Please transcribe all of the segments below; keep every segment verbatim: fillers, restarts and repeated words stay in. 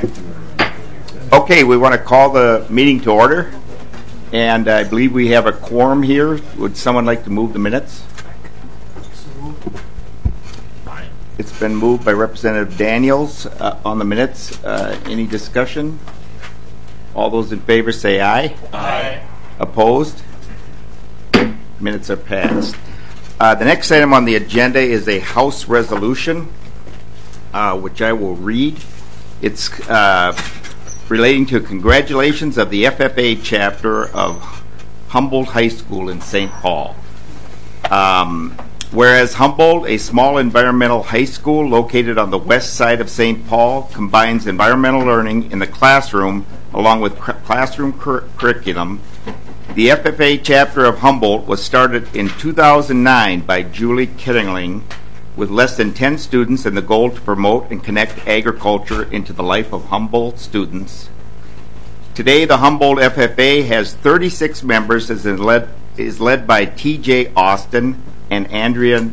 Okay, we want to call the meeting to order, and I believe we have a quorum here. Would someone like to move the minutes? It's been moved by Representative Daniels uh, on the minutes. Uh, any discussion? All those in favor say aye. Aye. Opposed? Minutes are passed. Uh, the next item on the agenda is a House resolution, uh, which I will read. It's uh, relating to congratulations of the F F A chapter of Humboldt High School in Saint Paul. Um, whereas Humboldt, a small environmental high school located on the west side of Saint Paul, combines environmental learning in the classroom along with cr- classroom cur- curriculum, the F F A chapter of Humboldt was started in two thousand nine by Julie Kittling with less than ten students and the goal to promote and connect agriculture into the life of Humboldt students. Today, the Humboldt F F A has thirty-six members and is led, is led by T J Austin and Andrea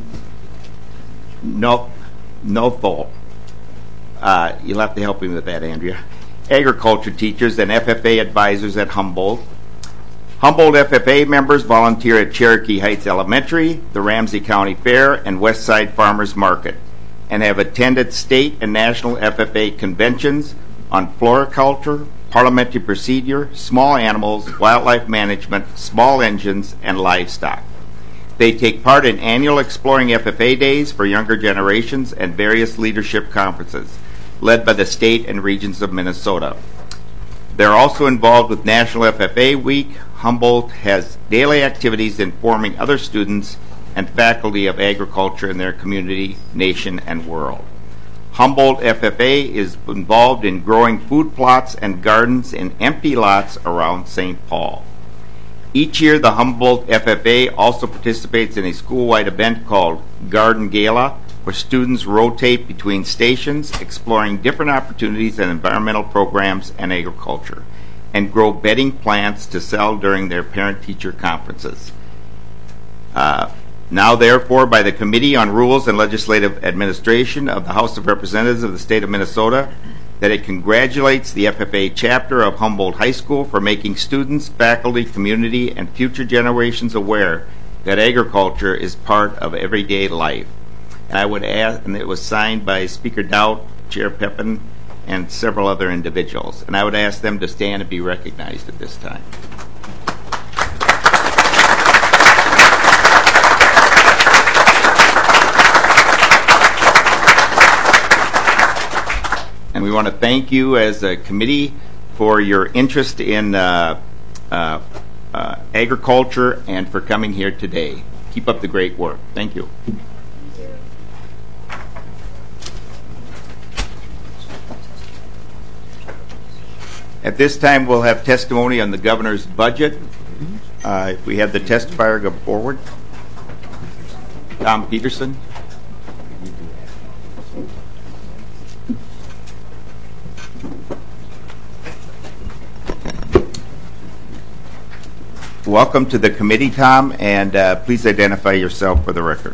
Nothol. Uh, you'll have to help me with that, Andrea. Agriculture teachers and F F A advisors at Humboldt. Humboldt F F A members volunteer at Cherokee Heights Elementary, the Ramsey County Fair, and Westside Farmers Market, and have attended state and national F F A conventions on floriculture, parliamentary procedure, small animals, wildlife management, small engines, and livestock. They take part in annual Exploring F F A Days for younger generations and various leadership conferences, led by the state and regions of Minnesota. They're also involved with National F F A Week. Humboldt has daily activities informing other students and faculty of agriculture in their community, nation, and world. Humboldt F F A is involved in growing food plots and gardens in empty lots around Saint Paul. Each year, the Humboldt F F A also participates in a school-wide event called Garden Gala, where students rotate between stations, exploring different opportunities in environmental programs and agriculture, and grow bedding plants to sell during their parent-teacher conferences. Uh, now, therefore, by the Committee on Rules and Legislative Administration of the House of Representatives of the State of Minnesota, that it congratulates the F F A chapter of Humboldt High School for making students, faculty, community, and future generations aware that agriculture is part of everyday life. And I would ask, and it was signed by Speaker Dowd, Chair Pepin, and several other individuals. And I would ask them to stand and be recognized at this time. And we want to thank you as a committee for your interest in uh, uh, uh, agriculture and for coming here today. Keep up the great work. Thank you. At this time, we'll have testimony on the governor's budget. Uh, if we have the testifier go forward. Tom Peterson. Welcome to the committee, Tom, and uh, please identify yourself for the record.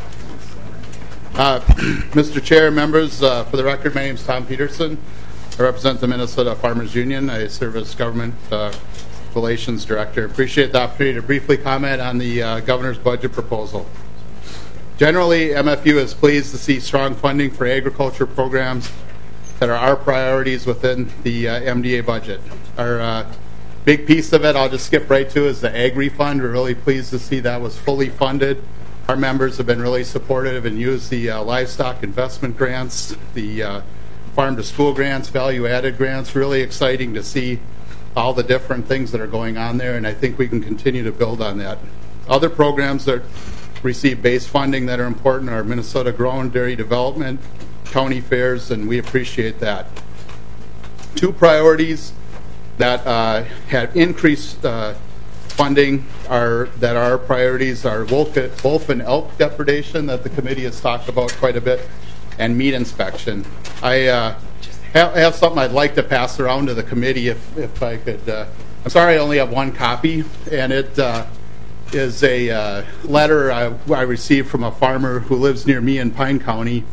Uh, Mister Chair, members, uh, for the record, my name is Tom Peterson. I represent the Minnesota Farmers Union. I serve as Government uh, Relations Director. Appreciate the opportunity to briefly comment on the uh, governor's budget proposal. Generally, M F U is pleased to see strong funding for agriculture programs that are our priorities within the uh, M D A budget. Our uh, big piece of it, I'll just skip right to, is the Ag Refund. We're really pleased to see that was fully funded. Our members have been really supportive and used the uh, livestock investment grants, the uh, farm to school grants, value added grants. Really exciting to see all the different things that are going on there, and I think we can continue to build on that. Other programs that receive base funding that are important are Minnesota Grown Dairy Development, county fairs, and we appreciate that. Two priorities that uh, have increased uh, funding are that our priorities are wolf, wolf and elk depredation that the committee has talked about quite a bit, and meat inspection. I uh, have, have something I'd like to pass around to the committee if, if I could. Uh, I'm sorry I only have one copy, and it uh, is a uh, letter I, I received from a farmer who lives near me in Pine County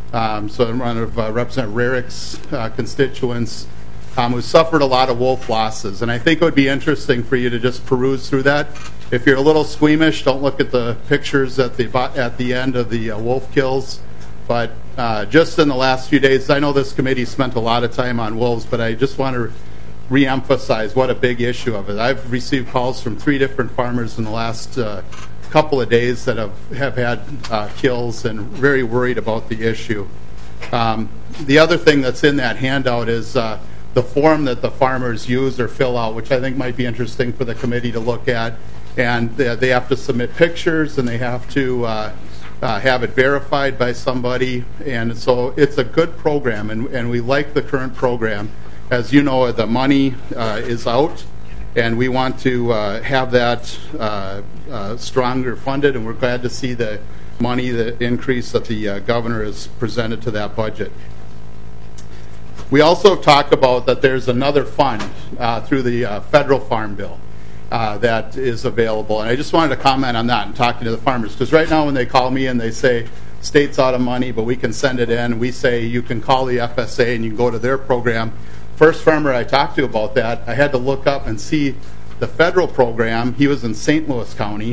Um, so I'm one of uh, Representative Rarick's uh, constituents um, who suffered a lot of wolf losses. And I think it would be interesting for you to just peruse through that. If you're a little squeamish, don't look at the pictures at the at the end of the uh, wolf kills. But uh, just in the last few days, I know this committee spent a lot of time on wolves, but I just want to re-emphasize what a big issue of it. I've received calls from three different farmers in the last uh, couple of days that have, have had uh, kills and very worried about the issue. Um, the other thing that's in that handout is uh, the form that the farmers use or fill out, which I think might be interesting for the committee to look at. And they, they have to submit pictures, and they have to uh, uh, have it verified by somebody. And so it's a good program, and, and we like the current program. As you know, the money uh, is out, and we want to uh, have that uh, uh, stronger funded, and we're glad to see the money, the increase that the uh, governor has presented to that budget. We also talk about that there's another fund uh, through the uh, federal farm bill uh, that is available, and I just wanted to comment on that and talking to the farmers, because right now when they call me and they say, state's out of money, but we can send it in, we say you can call the F S A and you can go to their program. First farmer I talked to about that, I had to look up and see the federal program. He was in Saint Louis County,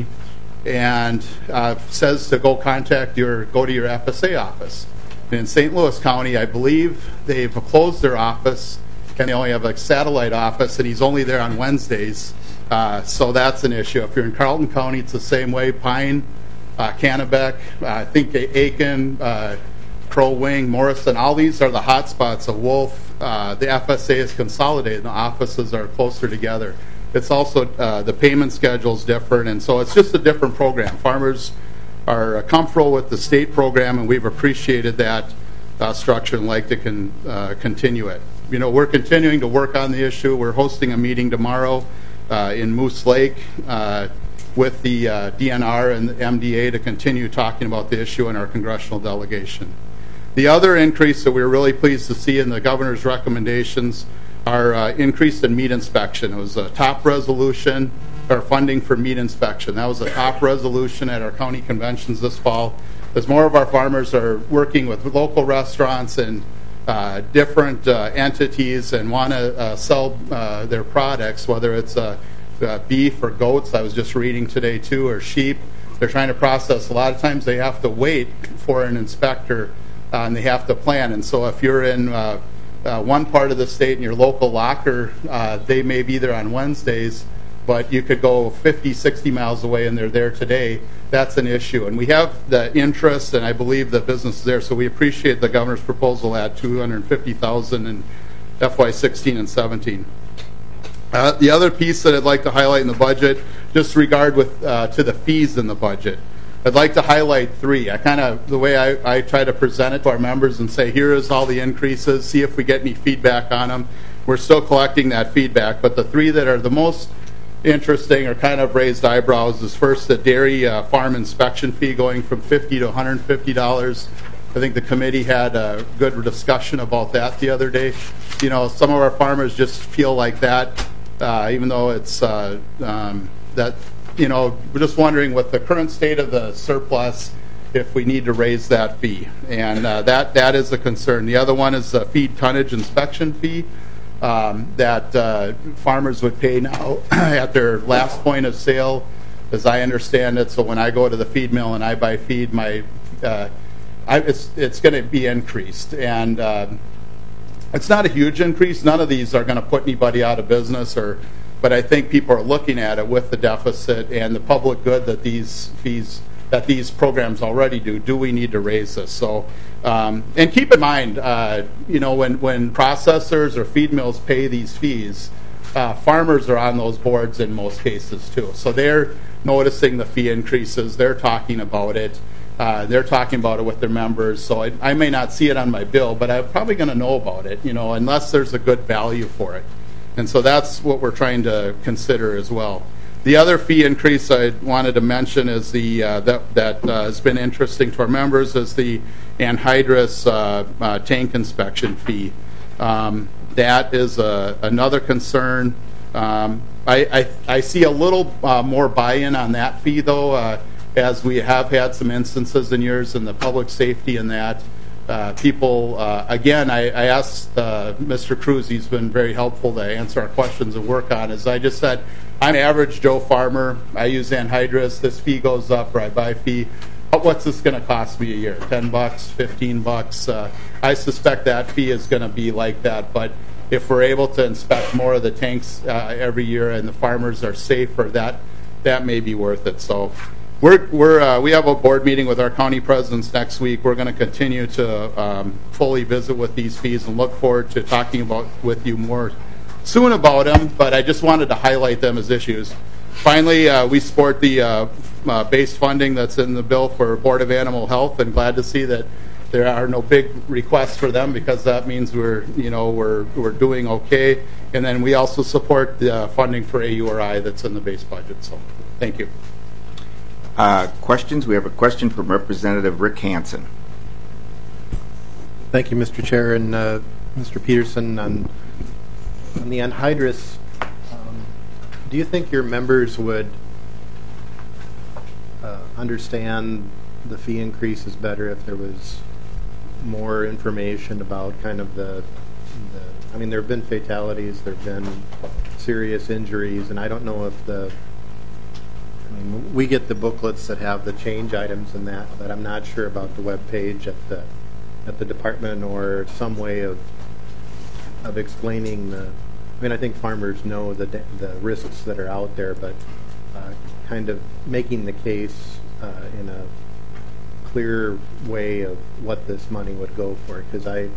and uh, says to go contact your, go to your F S A office. And in Saint Louis County, I believe they've closed their office, and they only have a satellite office, and he's only there on Wednesdays. Uh, so that's an issue. If you're in Carlton County, it's the same way. Pine, uh, Kennebec, uh, I think Aiken, uh, Crow Wing, Morrison, all these are the hot spots of wolf. Uh, the F S A is consolidated, and the offices are closer together. It's also, uh, the payment schedule is different, and so it's just a different program. Farmers are comfortable with the state program, and we've appreciated that uh, structure and like to con, uh, continue it. You know, we're continuing to work on the issue. We're hosting a meeting tomorrow uh, in Moose Lake uh, with the uh, D N R and the M D A to continue talking about the issue in our congressional delegation. The other increase that we were really pleased to see in the governor's recommendations are uh, increase in meat inspection. It was a top resolution, or funding for meat inspection. That was a top resolution at our county conventions this fall. As more of our farmers are working with local restaurants and uh, different uh, entities and want to uh, sell uh, their products, whether it's uh, uh, beef or goats, I was just reading today too, or sheep, they're trying to process. A lot of times they have to wait for an inspector uh, and they have to plan. And so if you're in uh, uh, one part of the state and your local locker, uh, they may be there on Wednesdays, but you could go fifty, sixty miles away and they're there today. That's an issue. And we have the interest, and I believe the business is there, so we appreciate the governor's proposal at two hundred fifty thousand dollars in F Y sixteen and seventeen. Uh, the other piece that I'd like to highlight in the budget, just regard with uh, to the fees in the budget. I'd like to highlight three. I kind of, the way I, I try to present it to our members and say, here is all the increases, see if we get any feedback on them. We're still collecting that feedback, but the three that are the most interesting or kind of raised eyebrows is first the dairy uh, farm inspection fee going from fifty dollars to one hundred fifty dollars. I think the committee had a good discussion about that the other day. You know, some of our farmers just feel like that, uh, even though it's uh, um, that, you know, we're just wondering with the current state of the surplus if we need to raise that fee. And uh, that that is a concern. The other one is the feed tonnage inspection fee. Um, that uh, farmers would pay now at their last point of sale, as I understand it. So when I go to the feed mill and I buy feed, my uh, I, it's it's going to be increased, and uh, it's not a huge increase. None of these are going to put anybody out of business, or but I think people are looking at it with the deficit and the public good that these fees that these programs already do. Do we need to raise this? So. Um, and keep in mind, uh, you know, when, when processors or feed mills pay these fees, uh, farmers are on those boards in most cases too. So they're noticing the fee increases. They're talking about it. Uh, they're talking about it with their members. So I, I may not see it on my bill, but I'm probably going to know about it, you know, unless there's a good value for it. And so that's what we're trying to consider as well. The other fee increase I wanted to mention is the uh, that that uh, has been interesting to our members is the anhydrous uh, uh, tank inspection fee. Um, that is a, another concern. Um, I, I I see a little uh, more buy-in on that fee though, uh, as we have had some instances in years in the public safety and that. uh, people, uh, again, I, I asked uh, Mister Cruz, he's been very helpful to answer our questions and work on, is I just said, I'm an average Joe farmer. I use anhydrous. This fee goes up, or I buy fee. What's this going to cost me a year? ten bucks, fifteen bucks? Uh, I suspect that fee is going to be like that, but if we're able to inspect more of the tanks uh, every year and the farmers are safer, that that may be worth it. So we're, we're, uh, we have a board meeting with our county presidents next week. We're going to continue to um, fully visit with these fees and look forward to talking about with you more soon about them, but I just wanted to highlight them as issues. Finally, uh, we support the uh, uh, base funding that's in the bill for Board of Animal Health, and glad to see that there are no big requests for them, because that means we're, you know, we're we're doing okay. And then we also support the uh, funding for A U R I that's in the base budget. So, thank you. Uh, questions? We have a question from Representative Rick Hansen. Thank you, Mister Chair, and uh, Mister Peterson. On, on the anhydrous, um, do you think your members would uh, understand the fee increases better if there was more information about kind of the, the I mean, there have been fatalities, there have been serious injuries, and I don't know if the, I mean, we get the booklets that have the change items and that, but I'm not sure about the web page at the at the department or some way of of explaining the, I mean, I think farmers know the the risks that are out there, but uh, kind of making the case uh, in a clear way of what this money would go for, because I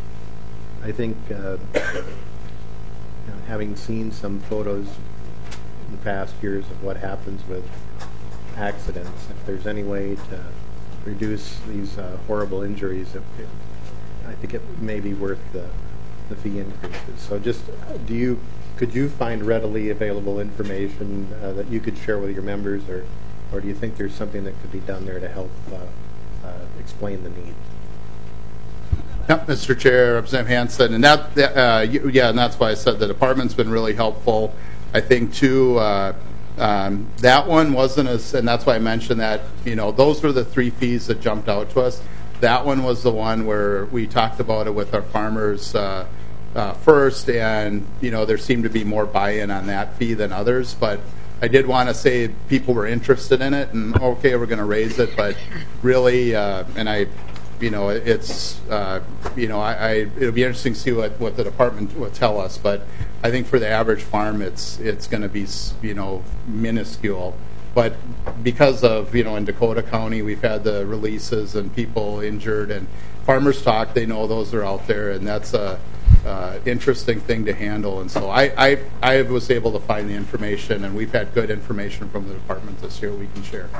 I think uh, you know, having seen some photos in the past years of what happens with accidents, if there's any way to reduce these uh, horrible injuries, it, it, I think it may be worth the, the fee increases. So just, do you, could you find readily available information uh, that you could share with your members, or, or do you think there's something that could be done there to help uh, uh, explain the need? Yep, Mister Chair, Representative Hansen, and that, uh, yeah, and that's why I said the department's been really helpful. I think too, uh, um, that one wasn't as, and that's why I mentioned that, you know, those were the three fees that jumped out to us. That one was the one where we talked about it with our farmers uh, uh, first, and, you know, there seemed to be more buy-in on that fee than others, but I did want to say people were interested in it, and okay, we're going to raise it, but really, uh, and I, you know, it's, uh, you know, I, I it'll be interesting to see what, what the department will tell us, but I think for the average farm, it's it's going to be, you know, minuscule. But because of, you know, in Dakota County, we've had the releases and people injured, and Farmers Talk, they know those are out there, and that's a uh, interesting thing to handle. And so I, I, I was able to find the information, and we've had good information from the department this year we can share.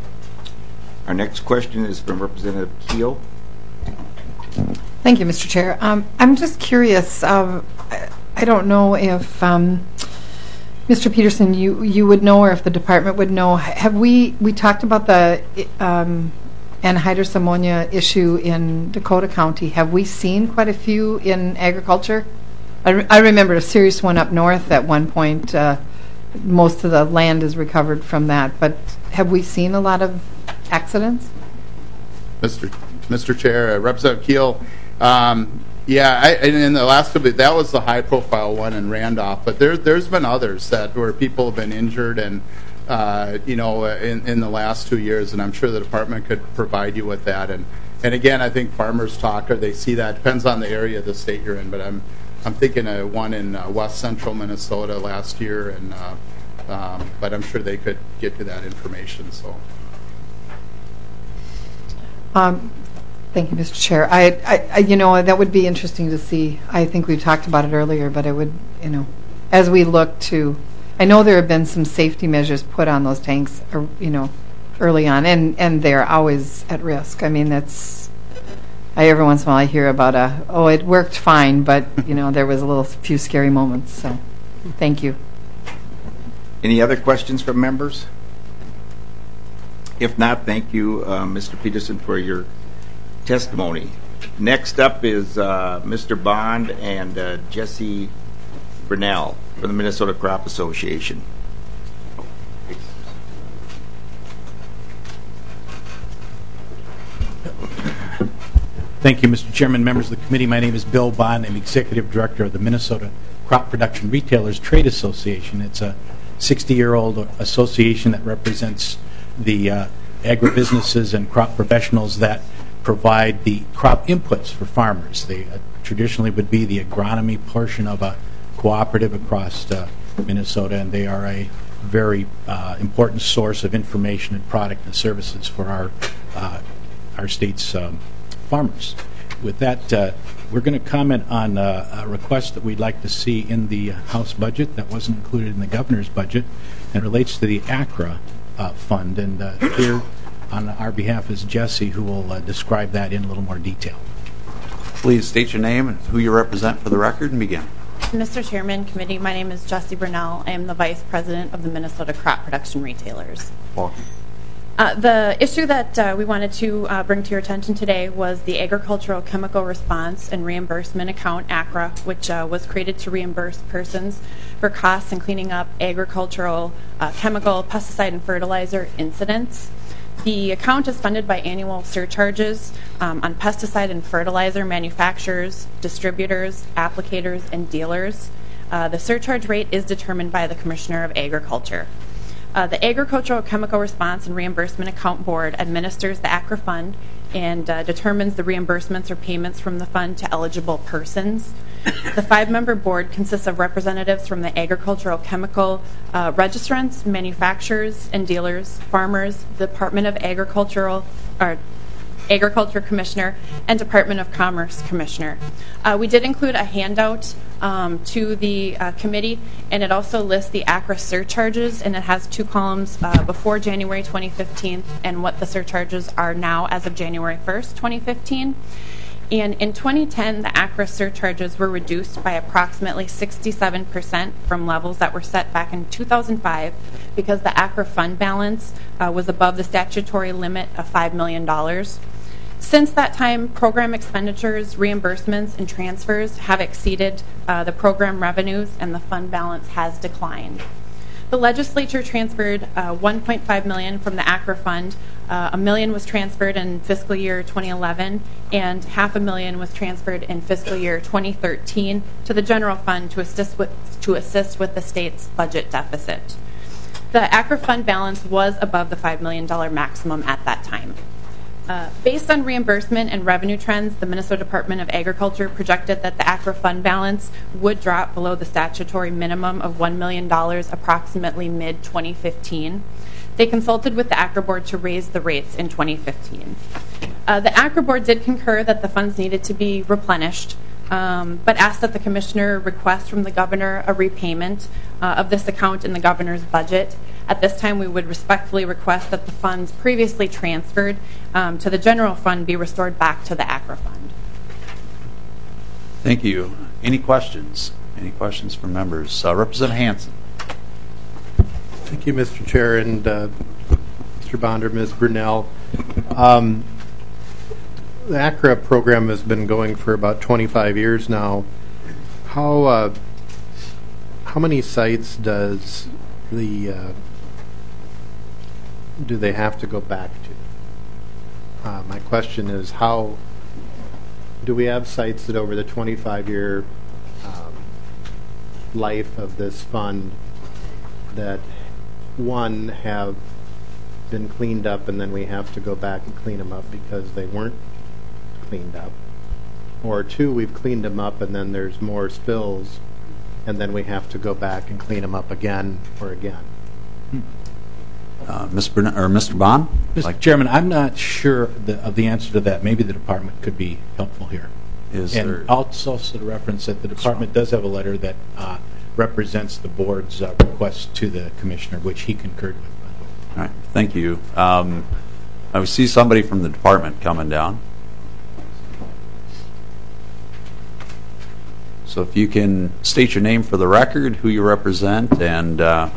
Our next question is from Representative Keel. Thank you, Mister Chair. Um, I'm just curious. Um, I, I don't know if um, Mister Peterson, you you would know, or if the department would know. Have we we talked about the um, anhydrous ammonia issue in Dakota County? Have we seen quite a few in agriculture? I, re- I remember a serious one up north at one point. Uh, most of the land is recovered from that, but have we seen a lot of accidents? Mister Mister Chair, uh, Representative Keel, um, yeah, I, and in the last couple, that was the high-profile one in Randolph, but there, there's been others that where people have been injured, and uh, you know, in, in the last two years, and I'm sure the department could provide you with that. And and again, I think Farmers Talk, or they see that, depends on the area of the state you're in, but I'm I'm thinking of one in uh, west central Minnesota last year, and uh, um, but I'm sure they could get to that information. So. Um, thank you, Mister Chair. I, I, I, you know, that would be interesting to see. I think we talked about it earlier, but it would, you know, as we look to, I know there have been some safety measures put on those tanks, or, you know, early on, and, and they're always at risk. I mean, that's, I, every once in a while I hear about a, oh, it worked fine, but, you know, there was a little few scary moments. So, thank you. Any other questions from members? If not, thank you, uh, Mister Peterson, for your testimony. Next up is uh, Mister Bond and uh, Jesse Brunell from the Minnesota Crop Association. Thank Thank you, Mister Chairman, members of the committee. My name is Bill Bond. I'm Executive Director of the Minnesota Crop Production Retailers Trade Association. It's a sixty-year-old association that represents the uh, agribusinesses and crop professionals that provide the crop inputs for farmers. They uh, traditionally would be the agronomy portion of a cooperative across uh, Minnesota, and they are a very uh, important source of information and product and services for our uh, our state's um, farmers. With that, uh, we're going to comment on uh, a request that we'd like to see in the House budget that wasn't included in the governor's budget and relates to the A C R A uh, fund. And uh, here on our behalf is Jesse, who will uh, describe that in a little more detail. Please state your name and who you represent for the record and begin. Mister Chairman, Committee, my name is Jesse Burnell. I am the Vice President of the Minnesota Crop Production Retailers. Welcome. Uh, the issue that uh, we wanted to uh, bring to your attention today was the Agricultural Chemical Response and Reimbursement Account, A C R A, which uh, was created to reimburse persons for costs in cleaning up agricultural, uh, chemical, pesticide, and fertilizer incidents. The account is funded by annual surcharges um, on pesticide and fertilizer manufacturers, distributors, applicators, and dealers. Uh, the surcharge rate is determined by the Commissioner of Agriculture. Uh, the Agricultural Chemical Response and Reimbursement Account Board administers the A C R A fund and uh, determines the reimbursements or payments from the fund to eligible persons. The five-member board consists of representatives from the agricultural chemical uh, registrants, manufacturers, and dealers, farmers, Department of Agricultural, or Agriculture Commissioner, and Department of Commerce Commissioner. Uh, we did include a handout um, to the uh, committee, and it also lists the A C R A surcharges, and it has two columns uh, before January twenty fifteen and what the surcharges are now as of January first, twenty fifteen. And in twenty ten, the A C R A surcharges were reduced by approximately sixty-seven percent from levels that were set back in two thousand five because the A C R A fund balance uh, was above the statutory limit of five million dollars. Since that time, program expenditures, reimbursements, and transfers have exceeded uh, the program revenues, and the fund balance has declined. The legislature transferred uh, one point five million dollars from the A C R A fund. Uh, a million was transferred in fiscal year twenty eleven, and half a million was transferred in fiscal year twenty thirteen to the general fund to assist with to assist with the state's budget deficit. The A C R A fund balance was above the five million dollars maximum at that time. Uh, based on reimbursement and revenue trends, the Minnesota Department of Agriculture projected that the A C R A fund balance would drop below the statutory minimum of one million dollars approximately mid twenty fifteen. They consulted with the A C R A board to raise the rates in twenty fifteen. Uh, the A C R A board did concur that the funds needed to be replenished, um, but asked that the commissioner request from the governor a repayment uh, of this account in the governor's budget. At this time, we would respectfully request that the funds previously transferred um, to the general fund be restored back to the A C R A fund. Thank you. Any questions? Any questions from members? Uh, Representative Hansen. Thank you, Mister Chair, and uh, Mister Bonder, Miz Brunel. Um, the A C R A program has been going for about twenty-five years now. How uh, how many sites does the uh, do they have to go back to? Uh, my question is, how do we have sites that over the twenty-five year um, life of this fund that one have been cleaned up and then we have to go back and clean them up because they weren't cleaned up, or two, we've cleaned them up and then there's more spills and then we have to go back and clean them up again or again? Uh, Miz Burnett, or Mister Bond? Mister Like, Chairman, I'm not sure the, of the answer to that. Maybe the department could be helpful here. Is and there, I'll also reference that the department does have a letter that uh, represents the board's uh, request to the commissioner, which he concurred with. all right, thank you. Um, I see somebody from the department coming down. So if you can state your name for the record, who you represent, and uh,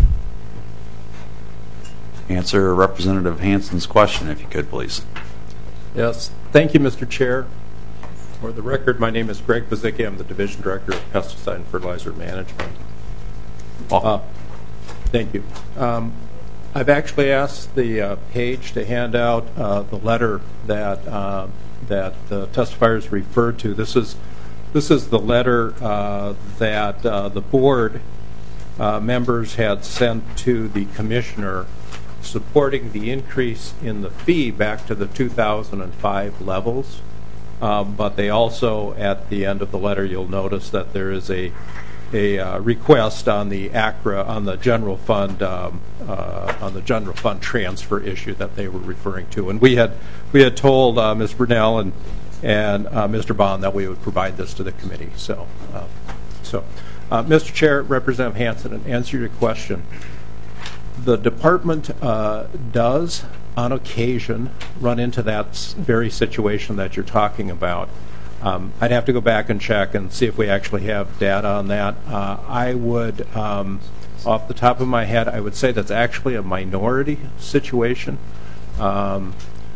answer Representative Hansen's question, if you could, please. Yes, thank you, Mister Chair. For the record, my name is Greg Bazicki. I'm the Division Director of Pesticide and Fertilizer Management. Uh, thank you. Um, I've actually asked the uh, page to hand out uh, the letter that uh, that the testifiers referred to. This is this is the letter uh, that uh, the board uh, members had sent to the commissioner supporting the increase in the fee back to the two thousand five levels. Um, but they also, at the end of the letter, you'll notice that there is a a uh, request on the A C R A, on the general fund, um, uh, on the general fund transfer issue that they were referring to. And we had we had told uh, Miz Brunel and and uh, Mister Bond that we would provide this to the committee. So, uh, so, uh, Mister Chair, Representative Hansen, and answer your question. The department uh, does, on occasion, run into that very situation that you're talking about. Um, I'd have to go back and check and see if we actually have data on that. Uh, I would, um, off the top of my head, I would say that's actually a minority situation. Um,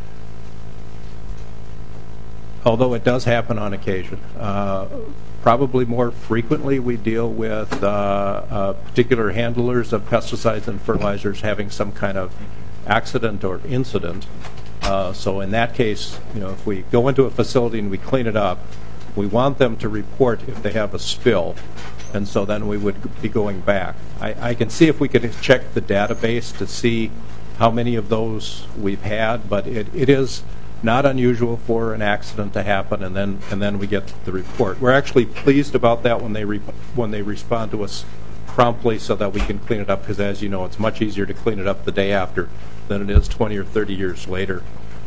although it does happen on occasion. Uh, probably more frequently we deal with uh, uh, particular handlers of pesticides and fertilizers having some kind of accident or incident. Uh, so in that case, you know, if we go into a facility and we clean it up, we want them to report if they have a spill, and so then we would be going back. I, I can see if we could check the database to see how many of those we've had, but it, it is not unusual for an accident to happen, and then and then we get the report. We're actually pleased about that when they re when they respond to us promptly, so that we can clean it up. Because as you know, it's much easier to clean it up the day after than it is twenty or thirty years later.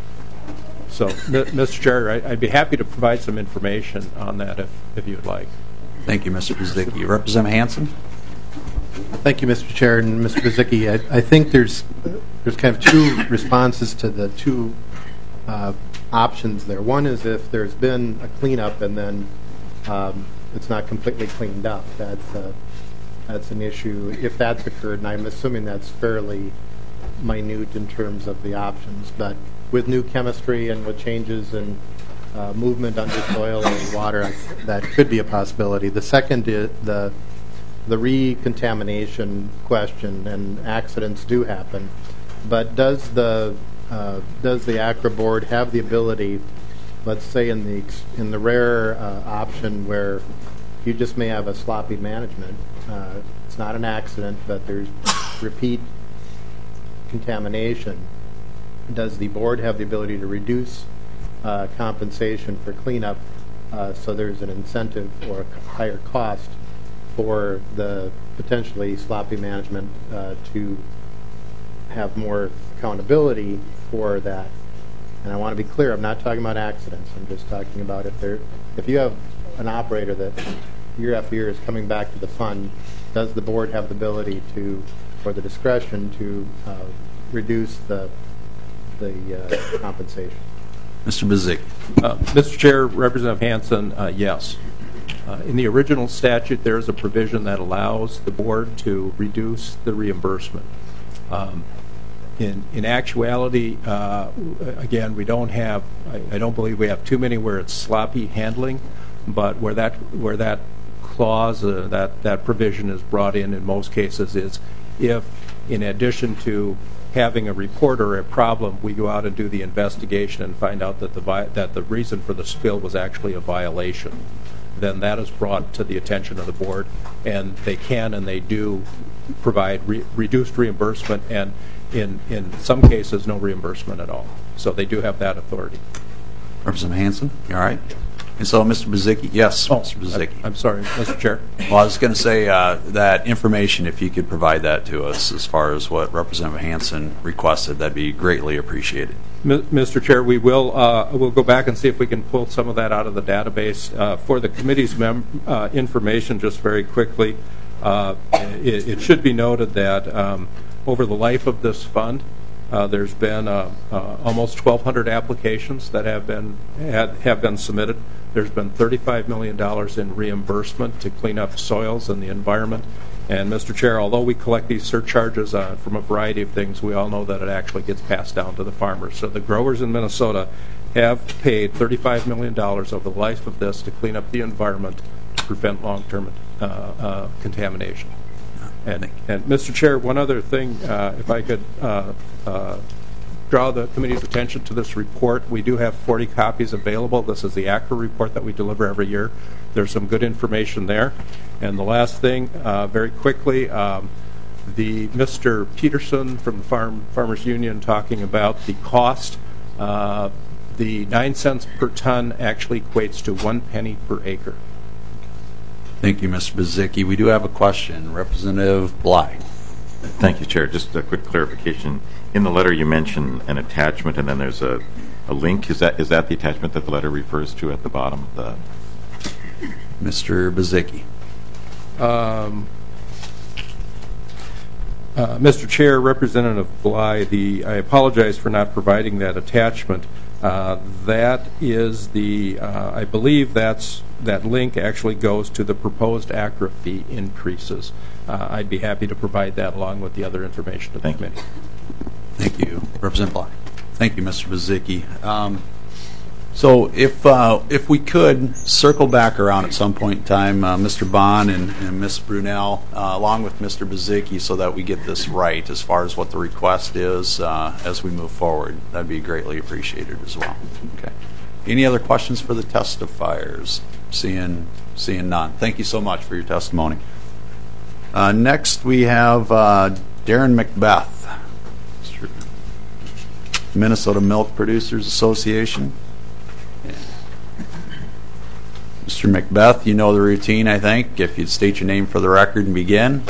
So, Mister Chair, I, I'd be happy to provide some information on that if if you would like. Thank you, Mister Bezicki. Representative Hansen. Thank you, Mister Chair, and Mister Bezicki. I, I think there's there's kind of two responses to the two uh, options there. One is if there's been a cleanup and then um, it's not completely cleaned up. That's uh, that's an issue if that's occurred, and I'm assuming that's fairly minute in terms of the options. But with new chemistry and with changes in uh, movement under soil and water, that could be a possibility. The second is the the recontamination question, and accidents do happen. But does the uh, does the A C R A board have the ability, let's say in the in the rare uh, option where you just may have a sloppy management, uh, it's not an accident, but there's repeat contamination, does the board have the ability to reduce uh, compensation for cleanup uh, so there's an incentive or a higher cost for the potentially sloppy management uh, to have more accountability for that? And I want to be clear, I'm not talking about accidents. I'm just talking about if there, if you have an operator that year after year is coming back to the fund, does the board have the ability to, or the discretion to uh, reduce the the uh, compensation? Mister Bezicki. Uh, Mister Chair, Representative Hansen, uh, yes. Uh, in the original statute, there is a provision that allows the board to reduce the reimbursement. Um, in in actuality, uh, again, we don't have. I, I don't believe we have too many where it's sloppy handling, but where that where that clause, uh, that that provision is brought in in most cases is if, in addition to having a report or a problem, we go out and do the investigation and find out that the vi that the reason for the spill was actually a violation, then that is brought to the attention of the board, and they can and they do provide re reduced reimbursement, and in in some cases no reimbursement at all. So they do have that authority. Representative Hansen, you all right? And so, Mister Bezicki, yes, Oh, Mister Bezicki. I'm sorry, Mister Chair. Well, I was going to say uh, that information, if you could provide that to us as far as what Representative Hansen requested, that'd be greatly appreciated. Mister Chair, we will uh, we'll go back and see if we can pull some of that out of the database. Uh, for the committee's mem uh, information, just very quickly, uh, it, it should be noted that um, over the life of this fund, uh, there's been uh, uh, almost twelve hundred applications that have been had, have been submitted. There's been thirty-five million dollars in reimbursement to clean up soils and the environment. And, Mister Chair, although we collect these surcharges uh, from a variety of things, we all know that it actually gets passed down to the farmers. So the growers in Minnesota have paid thirty-five million dollars over the life of this to clean up the environment to prevent long-term uh, uh, contamination. And, and, Mister Chair, one other thing, uh, if I could uh, uh, draw the committee's attention to this report. We do have forty copies available. This is the ACRA report that we deliver every year. There's some good information there. And the last thing, uh, very quickly, um, the Mister Peterson from the Farm Farmers Union talking about the cost. Uh, the nine cents per ton actually equates to one penny per acre. Thank you, Mister Bezicki. We do have a question. Representative Bly. Thank you, Chair. Just a quick clarification. In the letter, you mention an attachment, and then there's a, a link. Is that is that the attachment that the letter refers to at the bottom of the? Mister Bezicki. Um, uh, Mister Chair, Representative Bly, the I apologize for not providing that attachment. Uh, that is the, uh, I believe that's that link actually goes to the proposed ACRA fee increases. Uh, I'd be happy to provide that along with the other information to the Thank committee. You. Thank you, Representative Bly. Thank you, Mister Bezicki. Um, so if uh, if we could circle back around at some point in time, uh, Mister Bond and, and Miz Brunel, uh, along with Mister Bezicki, so that we get this right as far as what the request is uh, as we move forward, that'd be greatly appreciated as well. Okay. Any other questions for the testifiers? Seeing seeing none. Thank you so much for your testimony. Uh, next, we have uh, Darren Macbeth, Minnesota Milk Producers Association. Mister Macbeth, you know the routine, I think. If you'd state your name for the record and begin.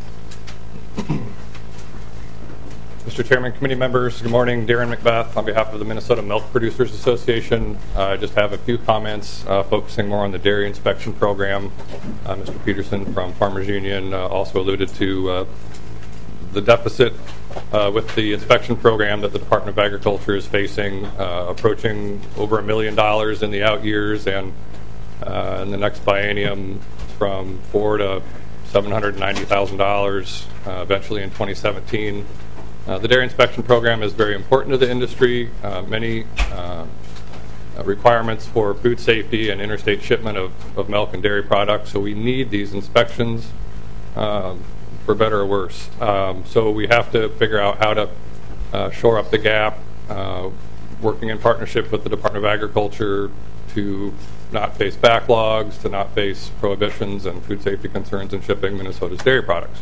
Mister Chairman, committee members, good morning. Darren Macbeth on behalf of the Minnesota Milk Producers Association. Uh, I just have a few comments uh, focusing more on the dairy inspection program. Uh, Mister Peterson from Farmers Union uh, also alluded to uh, the deficit uh, with the inspection program that the Department of Agriculture is facing, uh, approaching over a million dollars in the out years, and uh, in the next biennium from four to seven hundred ninety thousand dollars, uh, eventually in twenty seventeen. Uh, the dairy inspection program is very important to the industry. Uh, many uh, requirements for food safety and interstate shipment of, of milk and dairy products, so we need these inspections um, for better or worse. Um, so we have to figure out how to uh, shore up the gap, uh, working in partnership with the Department of Agriculture to not face backlogs, to not face prohibitions and food safety concerns in shipping Minnesota's dairy products.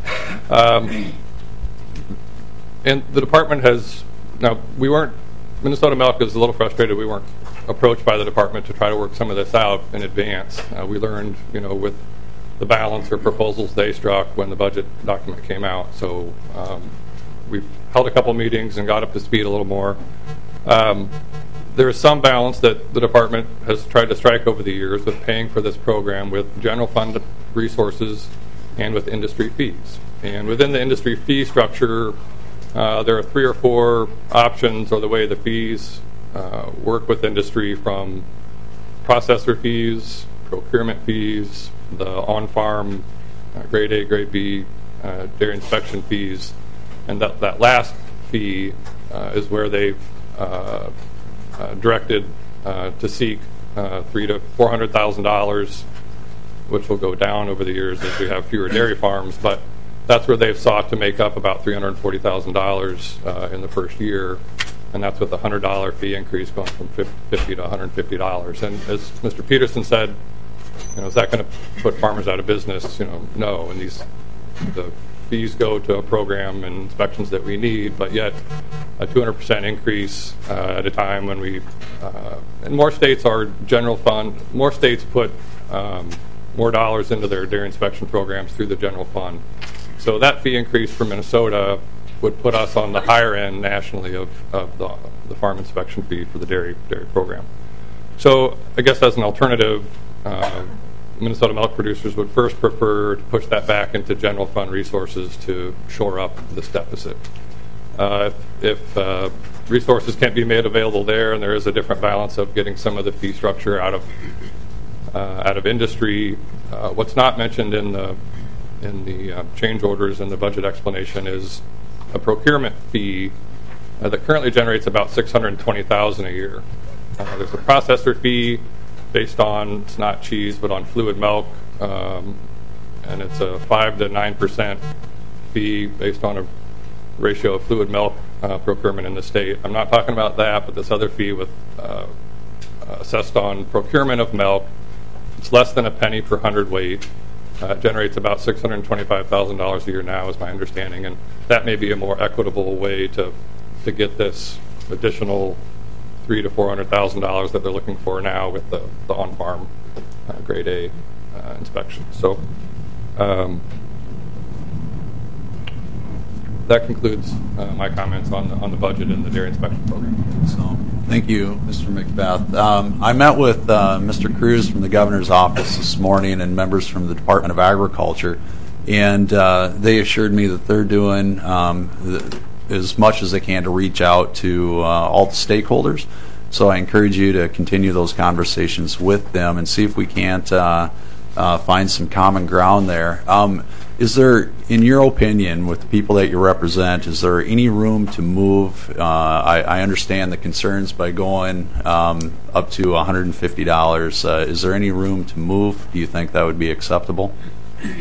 Um, And the department has, now we weren't, Minnesota Milk is a little frustrated we weren't approached by the department to try to work some of this out in advance. Uh, we learned, you know, with the balance or proposals they struck when the budget document came out. So um, we've held a couple meetings and got up to speed a little more. Um, there is some balance that the department has tried to strike over the years with paying for this program with general fund resources and with industry fees. And within the industry fee structure, Uh, there are three or four options, or the way the fees uh, work with industry, from processor fees, procurement fees, the on-farm uh, grade A, grade B uh, dairy inspection fees, and that, that last fee uh, is where they've uh, uh, directed uh, to seek uh, three to four hundred thousand dollars, which will go down over the years as we have fewer dairy farms, but that's where they've sought to make up about three hundred forty thousand dollars uh, in the first year, and that's with a one hundred dollar fee increase going from fifty to one hundred fifty dollars. And as Mister Peterson said, you know, is that going to put farmers out of business? You know, no. And these the fees go to a program and inspections that we need, but yet a two hundred percent increase uh, at a time when we uh, and more states are general fund. More states put um, more dollars into their dairy inspection programs through the general fund. So that fee increase for Minnesota would put us on the higher end nationally of, of the, the farm inspection fee for the dairy dairy program. So I guess as an alternative, uh, Minnesota milk producers would first prefer to push that back into general fund resources to shore up this deficit. Uh, if if uh, resources can't be made available there, and there is a different balance of getting some of the fee structure out of uh, out of industry, uh, what's not mentioned in the in the uh, change orders and the budget explanation is a procurement fee uh, that currently generates about six hundred twenty thousand dollars a year. Uh, there's a processor fee based on, it's not cheese, but on fluid milk, um, and it's a five to nine percent fee based on a ratio of fluid milk uh, procurement in the state. I'm not talking about that, but this other fee with uh, assessed on procurement of milk. It's less than a penny per hundredweight. Uh, it generates about six hundred twenty-five thousand dollars a year now, is my understanding, and that may be a more equitable way to to get this additional three to four hundred thousand dollars that they're looking for now with the, the on-farm uh, grade A uh, inspection. So um, that concludes uh, my comments on the, on the budget and the dairy inspection program. So, thank you, Mister McBeth. Um, I met with uh, Mister Cruz from the governor's office this morning and members from the Department of Agriculture, and uh, they assured me that they're doing um, the, as much as they can to reach out to uh, all the stakeholders. So I encourage you to continue those conversations with them and see if we can't uh, uh, find some common ground there. Um, is there, in your opinion, with the people that you represent, is there any room to move? Uh, I, I understand the concerns by going um, up to one hundred fifty dollars. Uh, is there any room to move? Do you think that would be acceptable? Do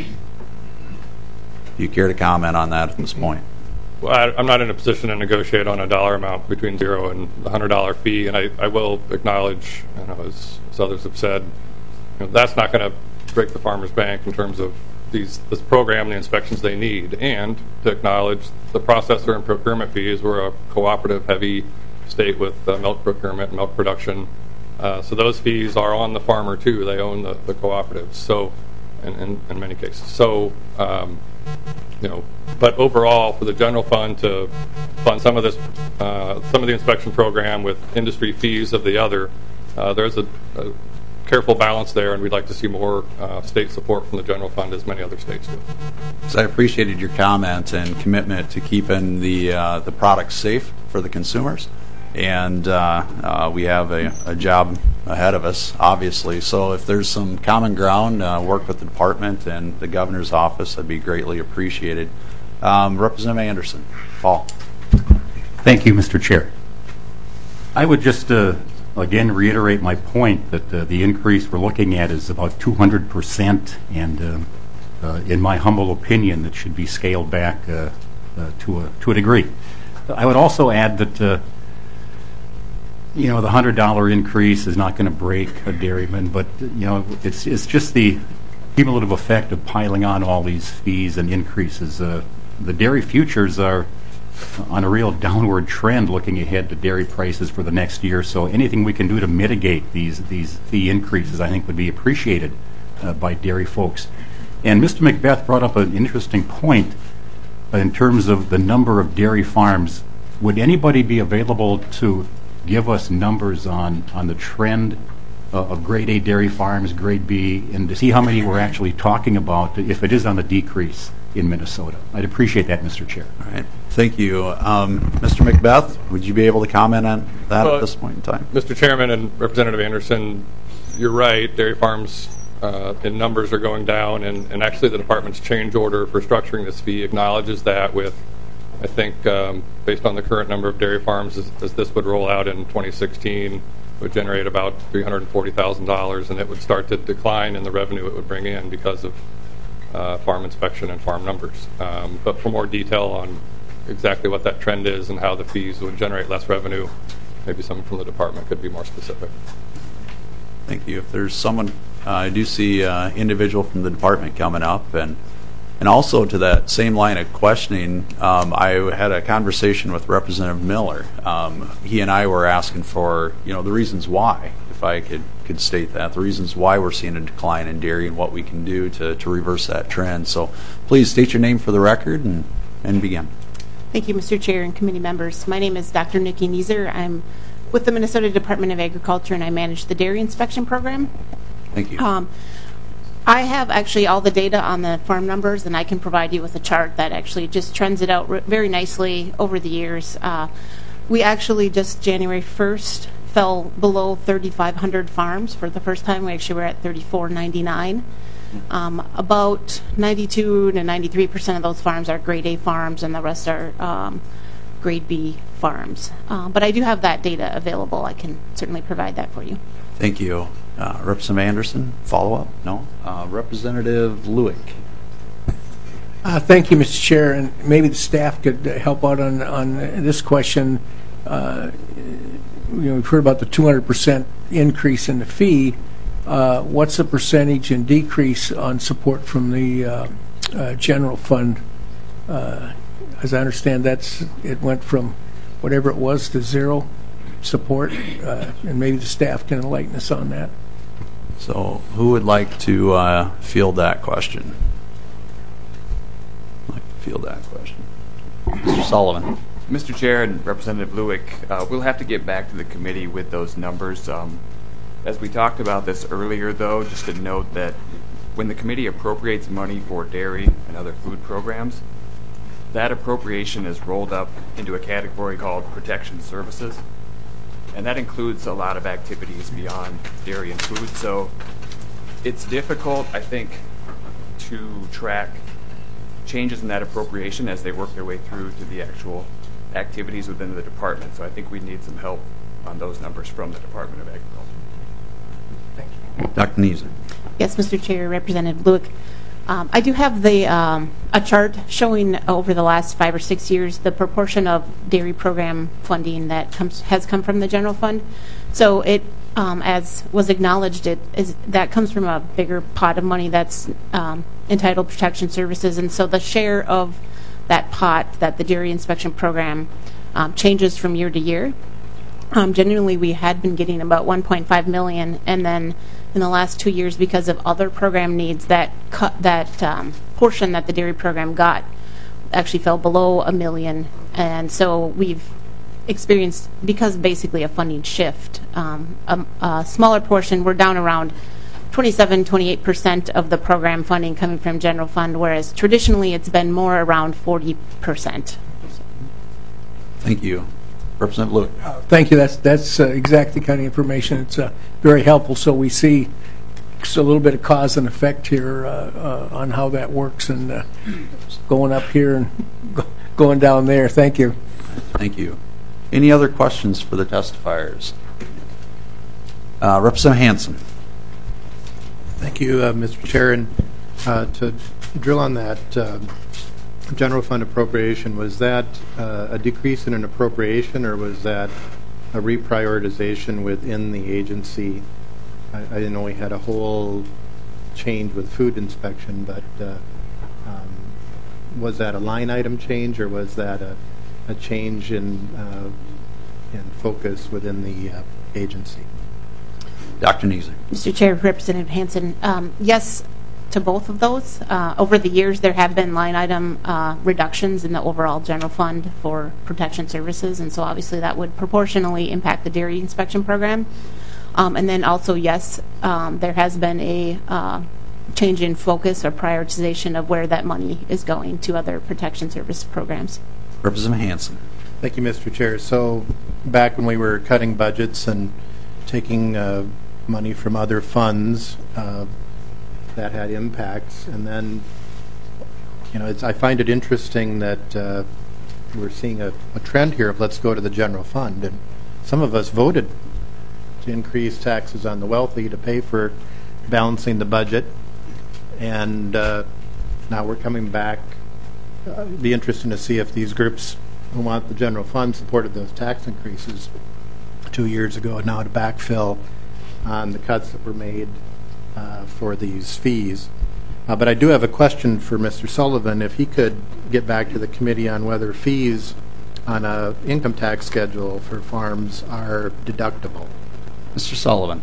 you care to comment on that at this point? Well, I, I'm not in a position to negotiate on a dollar amount between zero and the one hundred dollar fee, and I, I will acknowledge, you know, as, as others have said, you know, that's not going to break the farmer's bank in terms of these this program, the inspections they need, and to acknowledge the processor and procurement fees. We're a cooperative-heavy state with uh, milk procurement and milk production, uh, so those fees are on the farmer too. They own the, the cooperatives, so in, in, in many cases. So. Um, You know, but overall, for the general fund to fund some of this, uh, some of the inspection program with industry fees of the other, uh, there's a, a careful balance there, and we'd like to see more uh, state support from the general fund, as many other states do. So I appreciated your comment and commitment to keeping the uh, the products safe for the consumers, and uh, uh, we have a, a job ahead of us, obviously. So if there's some common ground, uh, work with the department and the governor's office, that'd be greatly appreciated. Um, Representative Anderson, Paul. Thank you, Mister Chair. I would just uh, again reiterate my point that uh, the increase we're looking at is about two hundred percent, and uh, uh, in my humble opinion, that should be scaled back uh, uh, to a to a degree. I would also add that. Uh, You know, the one hundred dollar increase is not going to break a dairyman, but, you know, it's it's just the cumulative effect of piling on all these fees and increases. Uh, the dairy futures are on a real downward trend looking ahead to dairy prices for the next year, so anything we can do to mitigate these, these fee increases I think would be appreciated uh, by dairy folks. And Mister McBeth brought up an interesting point in terms of the number of dairy farms. Would anybody be available to give us numbers on, on the trend uh, of grade A dairy farms, grade B, and to see how many we're actually talking about if it is on the decrease in Minnesota? I'd appreciate that, Mister Chair. All right. Thank you. Um, Mister McBeth, would you be able to comment on that well, at this point in time? Mister Chairman and Representative Anderson, you're right. Dairy farms uh, in numbers are going down, and, and actually the department's change order for structuring this fee acknowledges that with I think um, based on the current number of dairy farms, as, as this would roll out in twenty sixteen, it would generate about three hundred forty thousand dollars, and it would start to decline in the revenue it would bring in because of uh, farm inspection and farm numbers. Um, but for more detail on exactly what that trend is and how the fees would generate less revenue, maybe someone from the department could be more specific. Thank you. If there's someone, uh, I do see an uh, individual from the department coming up, and And also to that same line of questioning, um, I had a conversation with Representative Miller. Um, he and I were asking for, you know, the reasons why, if I could, could state that, the reasons why we're seeing a decline in dairy and what we can do to, to reverse that trend. So please state your name for the record and, and begin. Thank you, Mister Chair and committee members. My name is Doctor Nikki Neeser. I'm with the Minnesota Department of Agriculture, and I manage the dairy inspection program. Thank you. Um, I have actually all the data on the farm numbers, and I can provide you with a chart that actually just trends it out r- very nicely over the years. Uh, we actually just January first fell below thirty-five hundred farms for the first time. We actually were at thirty-four ninety-nine. Um, about ninety-two to ninety-three percent of those farms are grade A farms, and the rest are um, grade B farms. Uh, but I do have that data available. I can certainly provide that for you. Thank you. Uh, Representative Anderson, follow up? No? Uh, Representative Lewick. Uh, thank you, Mister Chair, and maybe the staff could uh, help out on on this question. Uh, you know, we've heard about the two hundred percent increase in the fee. Uh, what's the percentage in decrease on support from the uh, uh, general fund? Uh, as I understand, that's it went from whatever it was to zero support, uh, and maybe the staff can enlighten us on that. So, who would like to uh, field that question? I'd like to field that question. Mister Sullivan. Mister Chair and Representative Lewick, uh, we'll have to get back to the committee with those numbers. Um, as we talked about this earlier, though, just to note that when the committee appropriates money for dairy and other food programs, that appropriation is rolled up into a category called protection services. And that includes a lot of activities beyond dairy and food. So it's difficult, I think, to track changes in that appropriation as they work their way through to the actual activities within the department. So I think we need some help on those numbers from the Department of Agriculture. Thank you. Doctor Neeser. Yes, Mister Chair, Representative Lewick. Um, I do have the um, a chart showing over the last five or six years the proportion of dairy program funding that comes has come from the general fund. So it, um, as was acknowledged, it is that comes from a bigger pot of money that's um, entitled protection services, and so the share of that pot that the dairy inspection program um, changes from year to year. Um, generally, we had been getting about one point five million, and then in the last two years, because of other program needs, that cut, that um, portion that the dairy program got actually fell below a million, and so we've experienced, because basically a funding shift, um, a, a smaller portion. We're down around twenty-seven, twenty-eight percent of the program funding coming from general fund, whereas traditionally it's been more around forty percent. Thank you. Representative Lewick. Uh, thank you. That's that's uh, exactly the kind of information. It's uh, very helpful. So we see a little bit of cause and effect here uh, uh, on how that works, and uh, going up here and go, going down there. Thank you. Thank you. Any other questions for the testifiers? Uh, Representative Hansen. Thank you, uh, Mister Chair. And uh, to drill on that uh, general fund appropriation, was that uh, a decrease in an appropriation, or was that a reprioritization within the agency? I, I know we had a whole change with food inspection, but uh, um, was that a line item change, or was that a, a change in uh, in focus within the uh, agency? Doctor Neeser. Mister Chair, Representative Hansen, um, yes to both of those. Uh, over the years, there have been line item uh, reductions in the overall general fund for protection services, and so obviously that would proportionally impact the dairy inspection program. Um, and then also, yes, um, there has been a uh, change in focus or prioritization of where that money is going to other protection service programs. Representative Hansen. Thank you, Mister Chair. So back when we were cutting budgets and taking uh, money from other funds, uh, that had impacts, and then you know it's, I find it interesting that uh, we're seeing a, a trend here of let's go to the general fund, and some of us voted to increase taxes on the wealthy to pay for balancing the budget, and uh, now we're coming back. Uh, it'd be interesting to see if these groups who want the general fund supported those tax increases two years ago, and now to backfill on the cuts that were made Uh, for these fees. Uh, but I do have a question for Mister Sullivan, if he could get back to the committee on whether fees on a income tax schedule for farms are deductible. Mister Sullivan.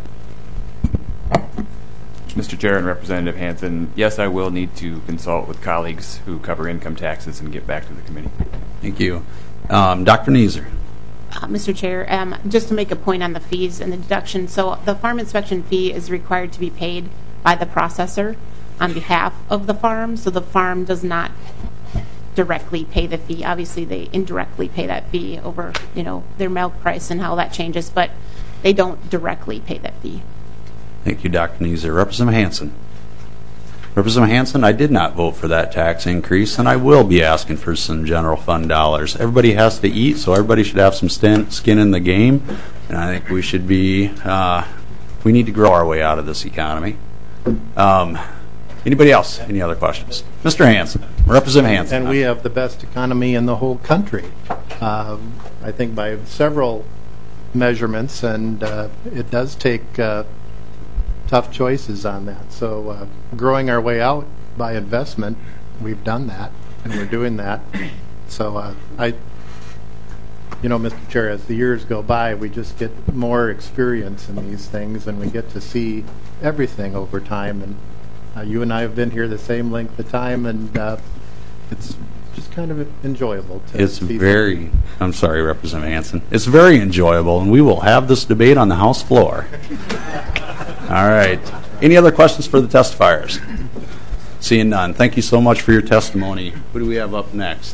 Mister Chair and Representative Hansen, yes, I will need to consult with colleagues who cover income taxes and get back to the committee. Thank you. Um, Doctor Neeser. Uh, Mister Chair, um, just to make a point on the fees and the deduction, so the farm inspection fee is required to be paid by the processor on behalf of the farm, so the farm does not directly pay the fee. Obviously, they indirectly pay that fee over, you know, their milk price and how that changes, but they don't directly pay that fee. Thank you, Doctor Neeser. Representative Hansen. Representative Hansen, I did not vote for that tax increase, and I will be asking for some general fund dollars. Everybody has to eat, so everybody should have some skin in the game, and I think we should be, uh, we need to grow our way out of this economy. Um, Anybody else? Any other questions? Mister Hanson, Representative Hanson. And we have the best economy in the whole country, um, I think by several measurements, and uh, it does take uh, tough choices on that. So uh, growing our way out by investment, we've done that, and we're doing that. So uh, I, you know, Mister Chair, as the years go by, we just get more experience in these things, and we get to see everything over time. And uh, you and I have been here the same length of time, and uh, it's just kind of enjoyable to It's see very, things. I'm sorry, Representative Hanson. It's very enjoyable, and we will have this debate on the House floor. All right. Any other questions for the testifiers? Seeing none. Thank you so much for your testimony. Who do we have up next?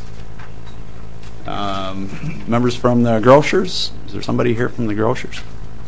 Um, members from the grocers? Is there somebody here from the grocers?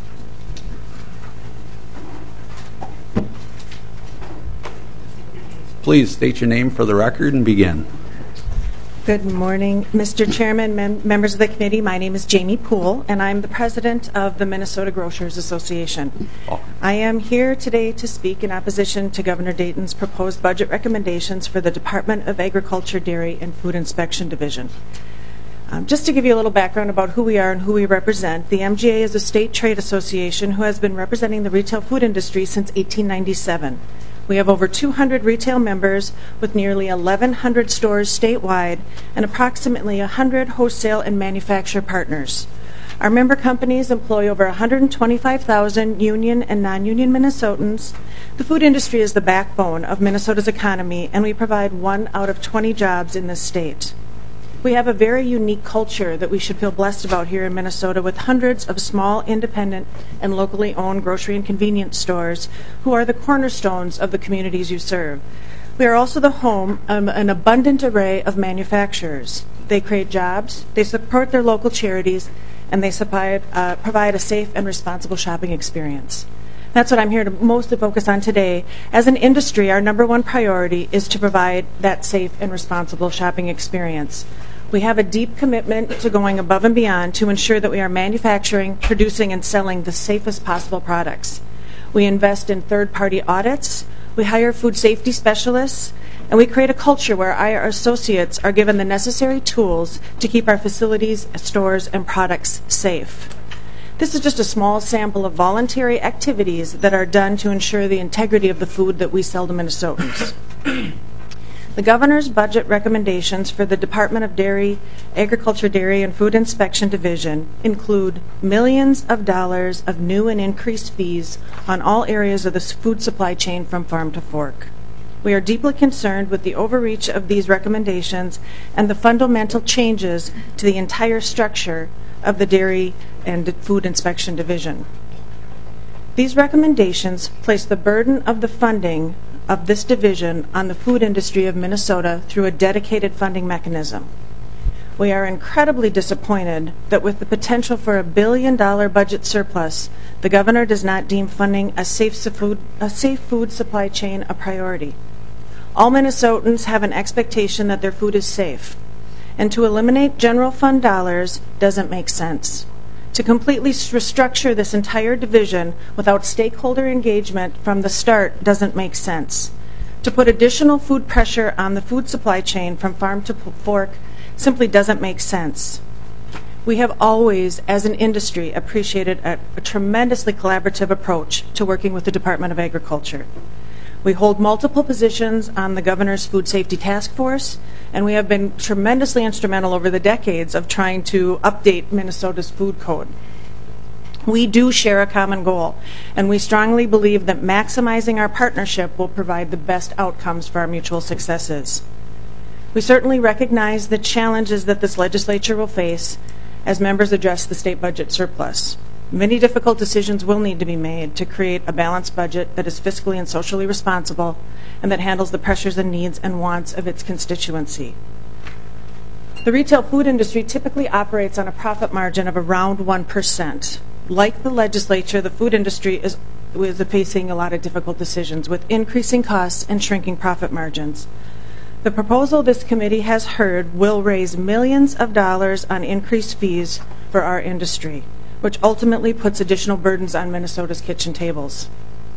Please state your name for the record and begin. Good morning, Mister Chairman, mem- members of the committee. My name is Jamie Poole, and I'm the president of the Minnesota Grocers Association. I am here today to speak in opposition to Governor Dayton's proposed budget recommendations for the Department of Agriculture, Dairy, and Food Inspection Division. Um, just to give you a little background about who we are and who we represent, the M G A is a state trade association who has been representing the retail food industry since eighteen ninety-seven. We have over two hundred retail members with nearly eleven hundred stores statewide and approximately one hundred wholesale and manufacturer partners. Our member companies employ over one hundred twenty-five thousand union and non-union Minnesotans. The food industry is the backbone of Minnesota's economy, and we provide one out of twenty jobs in this state. We have a very unique culture that we should feel blessed about here in Minnesota, with hundreds of small, independent, and locally owned grocery and convenience stores who are the cornerstones of the communities you serve. We are also the home of an abundant array of manufacturers. They create jobs, they support their local charities, and they supply, uh, provide a safe and responsible shopping experience. That's what I'm here to mostly focus on today. As an industry, our number one priority is to provide that safe and responsible shopping experience. We have a deep commitment to going above and beyond to ensure that we are manufacturing, producing, and selling the safest possible products. We invest in third-party audits, we hire food safety specialists, and we create a culture where our associates are given the necessary tools to keep our facilities, stores, and products safe. This is just a small sample of voluntary activities that are done to ensure the integrity of the food that we sell to Minnesotans. The governor's budget recommendations for the Department of Dairy, Agriculture, Dairy, and Food Inspection Division include millions of dollars of new and increased fees on all areas of the food supply chain from farm to fork. We are deeply concerned with the overreach of these recommendations and the fundamental changes to the entire structure of the Dairy and Food Inspection Division. These recommendations place the burden of the funding of this division on the food industry of Minnesota through a dedicated funding mechanism. We are incredibly disappointed that with the potential for a billion dollar budget surplus, the governor does not deem funding a safe food, a safe food supply chain a priority. All Minnesotans have an expectation that their food is safe, and to eliminate general fund dollars doesn't make sense. To completely restructure this entire division without stakeholder engagement from the start doesn't make sense. To put additional food pressure on the food supply chain from farm to fork simply doesn't make sense. We have always, as an industry, appreciated a, a tremendously collaborative approach to working with the Department of Agriculture. We hold multiple positions on the Governor's Food Safety Task Force, and we have been tremendously instrumental over the decades of trying to update Minnesota's food code. We do share a common goal, and we strongly believe that maximizing our partnership will provide the best outcomes for our mutual successes. We certainly recognize the challenges that this legislature will face as members address the state budget surplus. Many difficult decisions will need to be made to create a balanced budget that is fiscally and socially responsible and that handles the pressures and needs and wants of its constituency. The retail food industry typically operates on a profit margin of around one percent. Like the legislature, the food industry is, is facing a lot of difficult decisions with increasing costs and shrinking profit margins. The proposal this committee has heard will raise millions of dollars on increased fees for our industry, which ultimately puts additional burdens on Minnesota's kitchen tables.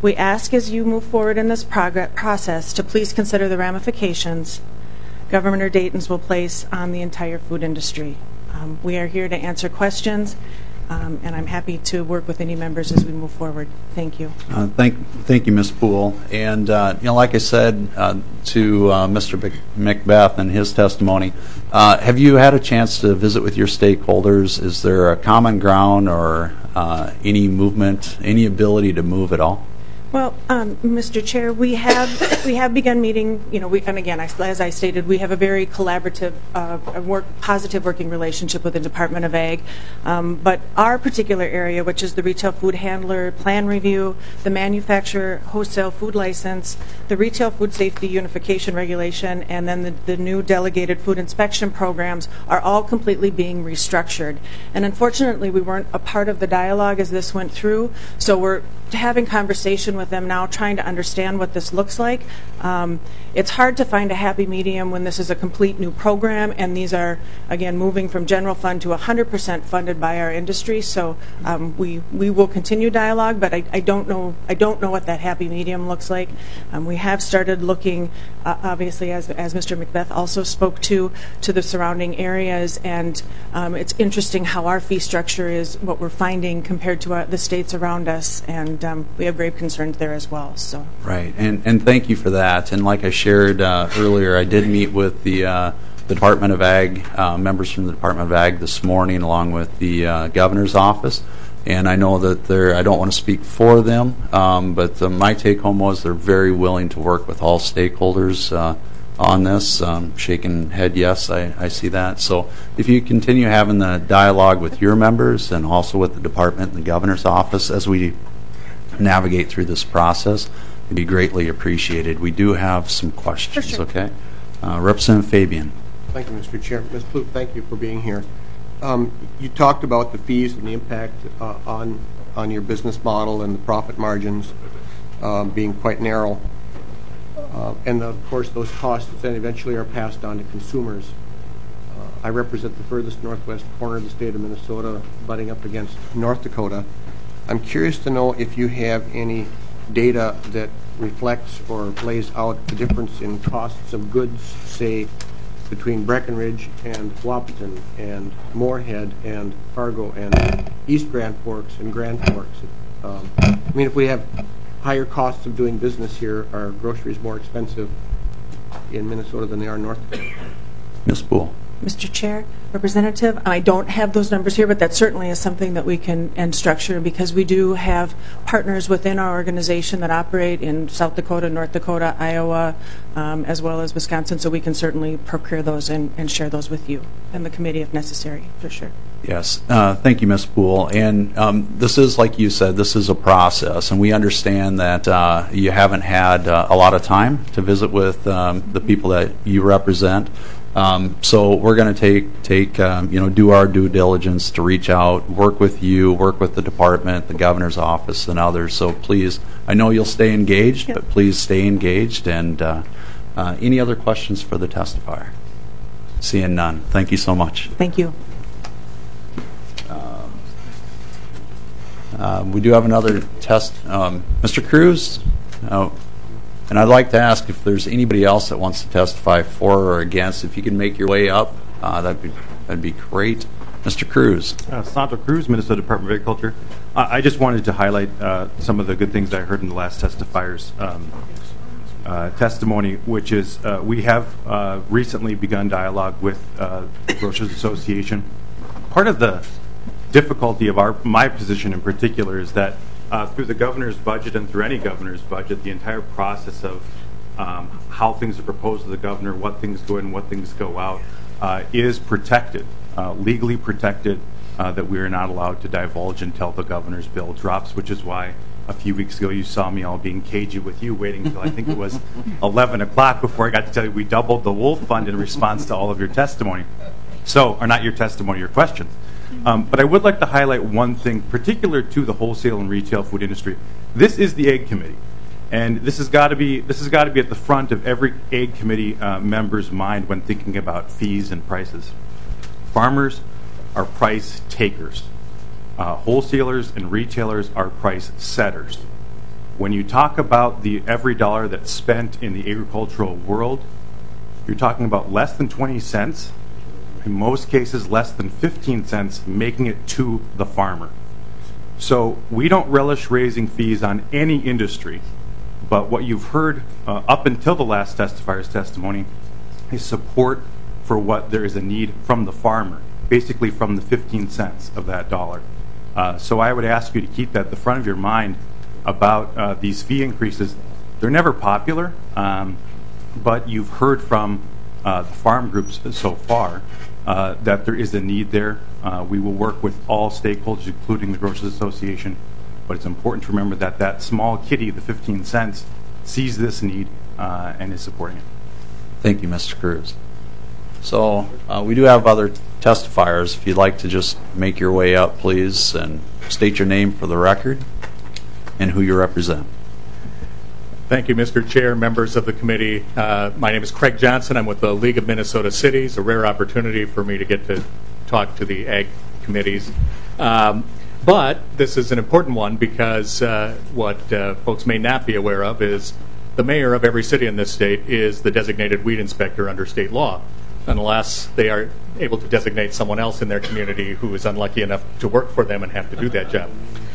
We ask as you move forward in this progr- process to please consider the ramifications Governor Dayton's will place on the entire food industry. Um, we are here to answer questions, um, and I'm happy to work with any members as we move forward. Thank you. Uh, thank, thank you, Miz Poole. And uh, you know, like I said uh, to uh, Mister Macbeth and his testimony, uh, have you had a chance to visit with your stakeholders? Is there a common ground or uh, any movement, any ability to move at all? Well, um, Mister Chair, we have we have begun meeting. You know, we, and again, I, as I stated, we have a very collaborative, uh, work, positive working relationship with the Department of Ag. Um, but our particular area, which is the retail food handler plan review, the manufacturer wholesale food license, the retail food safety unification regulation, and then the, the new delegated food inspection programs, are all completely being restructured. And unfortunately, we weren't a part of the dialogue as this went through. So we're having conversation with them now, trying to understand what this looks like. Um, it's hard to find a happy medium when this is a complete new program, and these are, again, moving from general fund to one hundred percent funded by our industry. So um, we we will continue dialogue, but I, I don't know I don't know what that happy medium looks like. Um, we have started looking, uh, obviously, as as Mister Macbeth also spoke to, to the surrounding areas, and um, it's interesting how our fee structure is what we're finding compared to our, the states around us, and um, we have grave concerns there as well. So right, and and thank you for that. And like I shared uh, earlier, I did meet with the uh, the Department of Ag uh, members from the Department of Ag this morning, along with the uh, governor's office. And I know that they're. I don't want to speak for them, um, but uh, my take home was they're very willing to work with all stakeholders uh, on this. Um, shaking head, yes, I, I see that. So if you continue having the dialogue with your members and also with the department and the governor's office as we navigate through this process, it'd be greatly appreciated. We do have some questions, sure. okay? Uh, Representative Fabian. Thank you, Mister Chair. Miz Plouffe, thank you for being here. Um, you talked about the fees and the impact uh, on on your business model and the profit margins um, being quite narrow. Uh, and of course, those costs then eventually are passed on to consumers. Uh, I represent the furthest northwest corner of the state of Minnesota, butting up against North Dakota. I'm curious to know if you have any data that reflects or lays out the difference in costs of goods, say, between Breckenridge and Wahpeton and Moorhead and Fargo and East Grand Forks and Grand Forks. Um, I mean, if we have higher costs of doing business here, are groceries more expensive in Minnesota than they are in North Dakota? Miz Poole. Mister Chair, Representative, I don't have those numbers here, but that certainly is something that we can and structure, because we do have partners within our organization that operate in South Dakota, North Dakota, Iowa, um, as well as Wisconsin, so we can certainly procure those and, and share those with you and the committee if necessary, for sure. Yes, uh, thank you, Miz Poole. And um, this is, like you said, this is a process, and we understand that uh, you haven't had uh, a lot of time to visit with um, the people that you represent. Um, so we're going to take, take um, you know, do our due diligence to reach out, work with you, work with the department, the governor's office, and others. So please, I know you'll stay engaged, yep. but please stay engaged. And uh, uh, any other questions for the testifier? Seeing none. Thank you so much. Thank you. Um, uh, we do have another test. Um, Mister Cruz? Uh, And I'd like to ask if there's anybody else that wants to testify for or against. If you can make your way up, uh, that'd be that'd be great. Mister Cruz. Uh, Santo Cruz, Minnesota Department of Agriculture. Uh, I just wanted to highlight uh, some of the good things I heard in the last testifier's um, uh, testimony, which is uh, we have uh, recently begun dialogue with uh, the Grocers Association. Part of the difficulty of our my position in particular is that Uh, through the governor's budget and through any governor's budget, the entire process of um, how things are proposed to the governor, what things go in, what things go out, uh, is protected, uh, legally protected, uh, that we are not allowed to divulge until the governor's bill drops, which is why a few weeks ago you saw me all being cagey with you, waiting until I think it was eleven o'clock before I got to tell you we doubled the Wolf Fund in response to all of your testimony. So, or not your testimony, your questions. Um, but I would like to highlight one thing particular to the wholesale and retail food industry. This is the Ag Committee, and this has got to be this has got to be at the front of every Ag Committee uh, member's mind when thinking about fees and prices. Farmers are price takers. Uh, wholesalers and retailers are price setters. When you talk about the every dollar that's spent in the agricultural world, you're talking about less than twenty cents, in most cases less than fifteen cents, making it to the farmer. So we don't relish raising fees on any industry, but what you've heard uh, up until the last testifier's testimony is support for what there is a need from the farmer, basically from the fifteen cents of that dollar. Uh, so I would ask you to keep that at the front of your mind about uh, these fee increases. They're never popular, um, but you've heard from uh, the farm groups so far uh, that there is a need there. Uh, we will work with all stakeholders, including the Grocers Association, but it's important to remember that that small kitty, the fifteen cents, sees this need uh, and is supporting it. Thank you, Mister Cruz. So uh, we do have other testifiers. If you'd like to just make your way up, please, and state your name for the record and who you represent. Thank you, Mister Chair, members of the committee. Uh, my name is Craig Johnson. I'm with the League of Minnesota Cities, a rare opportunity for me to get to talk to the ag committees. Um, but this is an important one because uh, what uh, folks may not be aware of is the mayor of every city in this state is the designated weed inspector under state law, unless they are able to designate someone else in their community who is unlucky enough to work for them and have to do that job.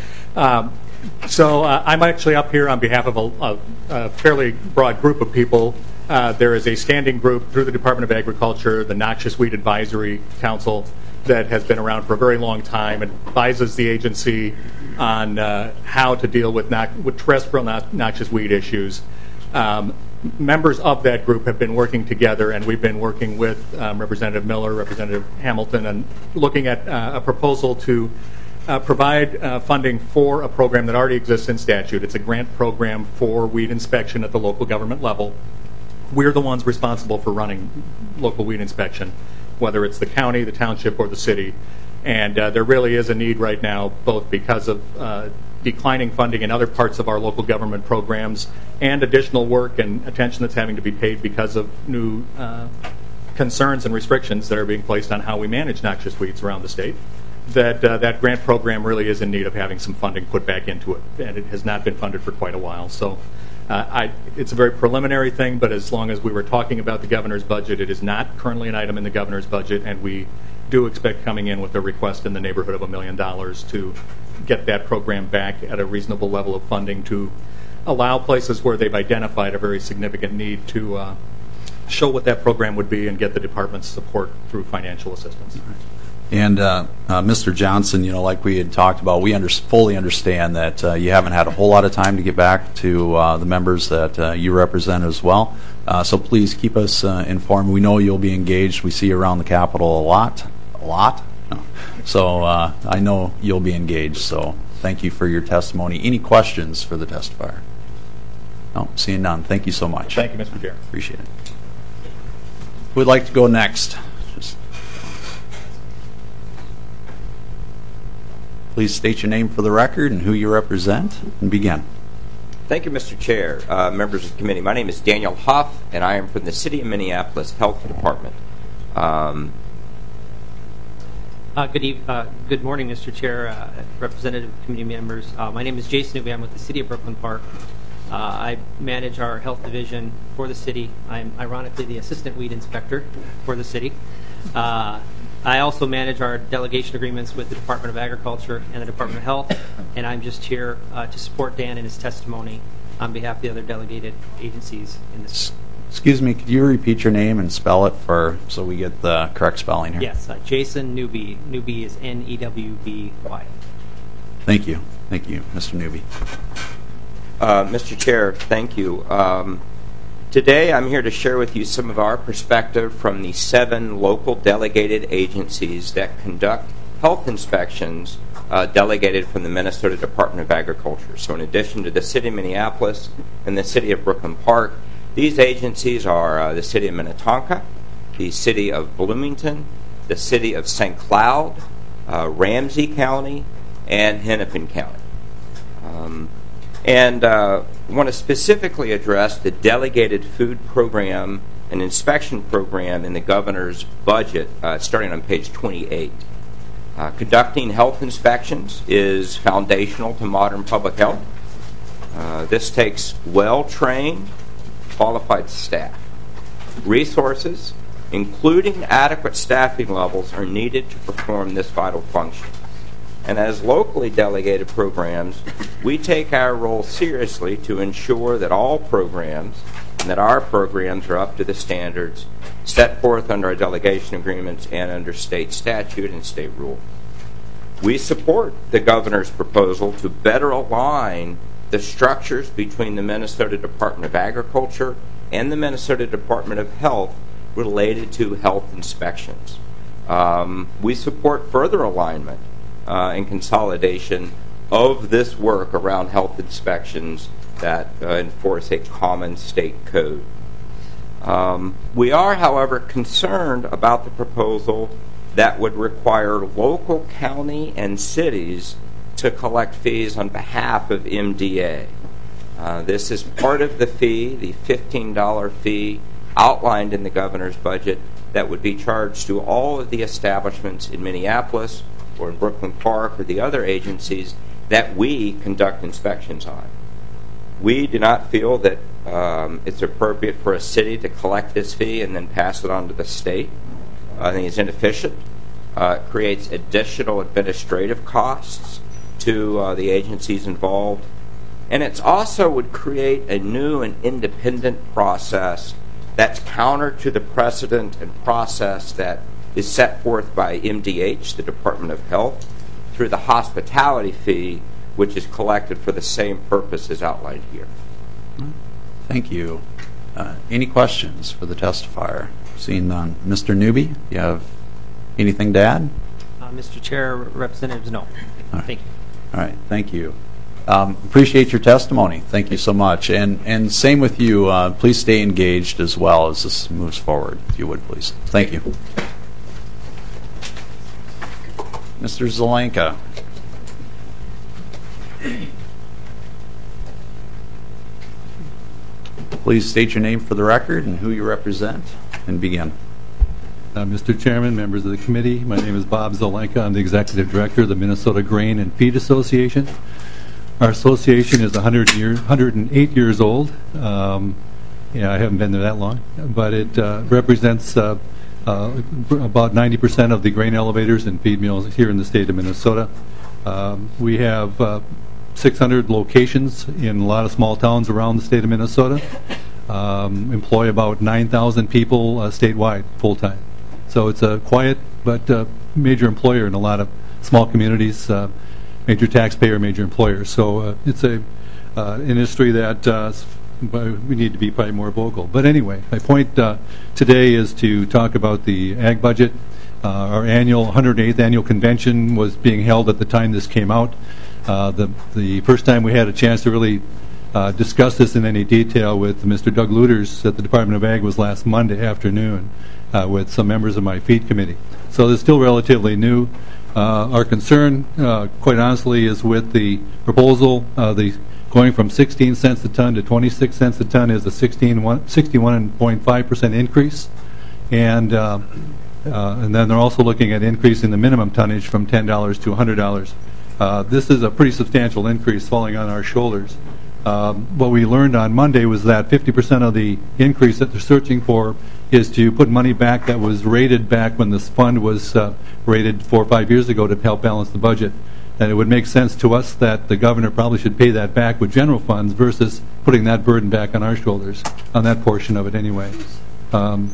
Um, so uh, I'm actually up here on behalf of a, a, a fairly broad group of people. Uh, there is a standing group through the Department of Agriculture, the Noxious Weed Advisory Council, that has been around for a very long time and advises the agency on uh, how to deal with, no- with terrestrial no- noxious weed issues. Um, members of that group have been working together, and we've been working with um, Representative Miller, Representative Hamilton, and looking at uh, a proposal to uh, provide uh, funding for a program that already exists in statute. It's a grant program for weed inspection at the local government level. We're the ones responsible for running local weed inspection, whether it's the county, the township, or the city. And uh, there really is a need right now, both because of uh, declining funding in other parts of our local government programs and additional work and attention that's having to be paid because of new uh, concerns and restrictions that are being placed on how we manage noxious weeds around the state, that uh, that grant program really is in need of having some funding put back into it, and it has not been funded for quite a while. So uh, I, it's a very preliminary thing, but as long as we were talking about the governor's budget, it is not currently an item in the governor's budget, and we do expect coming in with a request in the neighborhood of a million dollars to get that program back at a reasonable level of funding to allow places where they've identified a very significant need to uh, show what that program would be and get the department's support through financial assistance. And uh, uh, Mister Johnson, you know, like we had talked about, we under- fully understand that uh, you haven't had a whole lot of time to get back to uh, the members that uh, you represent as well. Uh, so please keep us uh, informed. We know you'll be engaged. We see you around the Capitol a lot. A lot? No. So uh, I know you'll be engaged. So thank you for your testimony. Any questions for the testifier? No, seeing none. Thank you so much. Thank you, Mister Chair. Appreciate it. Who would like to go next? Just please state your name for the record and who you represent, and begin. Thank you, Mister Chair, uh, members of the committee. My name is Daniel Huff, and I am from the City of Minneapolis Health Department. Um, Uh, good, eve- uh, good morning, Mister Chair, uh, representative committee members. Uh, my name is Jason Newby. I'm with the City of Brooklyn Park. Uh, I manage our health division for the city. I'm ironically the assistant weed inspector for the city. Uh, I also manage our delegation agreements with the Department of Agriculture and the Department of Health, and I'm just here uh, to support Dan in his testimony on behalf of the other delegated agencies in this. Excuse me, could you repeat your name and spell it for so we get the correct spelling here? Yes, uh, Jason Newby. Newby is N E W B Y. Thank you. Thank you, Mister Newby. Uh, Mister Chair, thank you. Um, today I'm here to share with you some of our perspective from the seven local delegated agencies that conduct health inspections uh, delegated from the Minnesota Department of Agriculture. So in addition to the City of Minneapolis and the City of Brooklyn Park, these agencies are uh, the City of Minnetonka, the City of Bloomington, the City of Saint Cloud, uh, Ramsey County, and Hennepin County. Um, and uh, I want to specifically address the delegated food program and inspection program in the governor's budget, uh, starting on page twenty-eight. Uh, conducting health inspections is foundational to modern public health. Uh, this takes well-trained, qualified staff. Resources, including adequate staffing levels, are needed to perform this vital function. And as locally delegated programs, we take our role seriously to ensure that all programs and that our programs are up to the standards set forth under our delegation agreements and under state statute and state rule. We support the governor's proposal to better align the structures between the Minnesota Department of Agriculture and the Minnesota Department of Health related to health inspections. Um, we support further alignment uh, and consolidation of this work around health inspections that uh, enforce a common state code. Um, we are, however, concerned about the proposal that would require local county and cities to collect fees on behalf of M D A. Uh, this is part of the fee, the fifteen dollar fee outlined in the governor's budget that would be charged to all of the establishments in Minneapolis or in Brooklyn Park or the other agencies that we conduct inspections on. We do not feel that um, it's appropriate for a city to collect this fee and then pass it on to the state. I think it's inefficient. Uh, it creates additional administrative costs to uh, the agencies involved. And it also would create a new and independent process that's counter to the precedent and process that is set forth by M D H, the Department of Health, through the hospitality fee, which is collected for the same purpose as outlined here. Thank you. Uh, any questions for the testifier? Seeing none. Mister Newby, you have anything to add? Uh, Mister Chair, Representatives, no. Right. Thank you. All right, thank you. Um, appreciate your testimony. Thank you so much. And and same with you. Uh, please stay engaged as well as this moves forward, if you would, please. Thank you. Mister Zelenka. Please state your name for the record and who you represent, and begin. Uh, Mister Chairman, members of the committee, my name is Bob Zelenka. I'm the Executive Director of the Minnesota Grain and Feed Association. Our association is one hundred, year, one hundred eight years old. Um, yeah, I haven't been there that long, but it uh, represents uh, uh, about ninety percent of the grain elevators and feed mills here in the state of Minnesota. Um, we have uh, six hundred locations in a lot of small towns around the state of Minnesota. Um, employ about nine thousand people uh, statewide, full-time. So it's a quiet but uh, major employer in a lot of small communities, uh, major taxpayer, major employer. So uh, it's a uh, industry that uh, we need to be probably more vocal. But anyway, my point uh, today is to talk about the ag budget. Uh, our annual one hundred eighth annual convention was being held at the time this came out. Uh, the the first time we had a chance to really uh, discuss this in any detail with Mister Doug Luters at the Department of Ag was last Monday afternoon uh, with some members of my feed committee. So it's still relatively new. Uh, our concern, uh, quite honestly, is with the proposal. Uh, the going from sixteen cents a ton to twenty-six cents a ton is a sixty-one point five percent increase, and uh, uh, and then they're also looking at increasing the minimum tonnage from ten dollars to one hundred dollars. Uh, this is a pretty substantial increase falling on our shoulders. Um, what we learned on Monday was that fifty percent of the increase that they're searching for is to put money back that was rated back when this fund was uh, rated four or five years ago to help balance the budget. And it would make sense to us that the governor probably should pay that back with general funds versus putting that burden back on our shoulders, on that portion of it anyway. Um,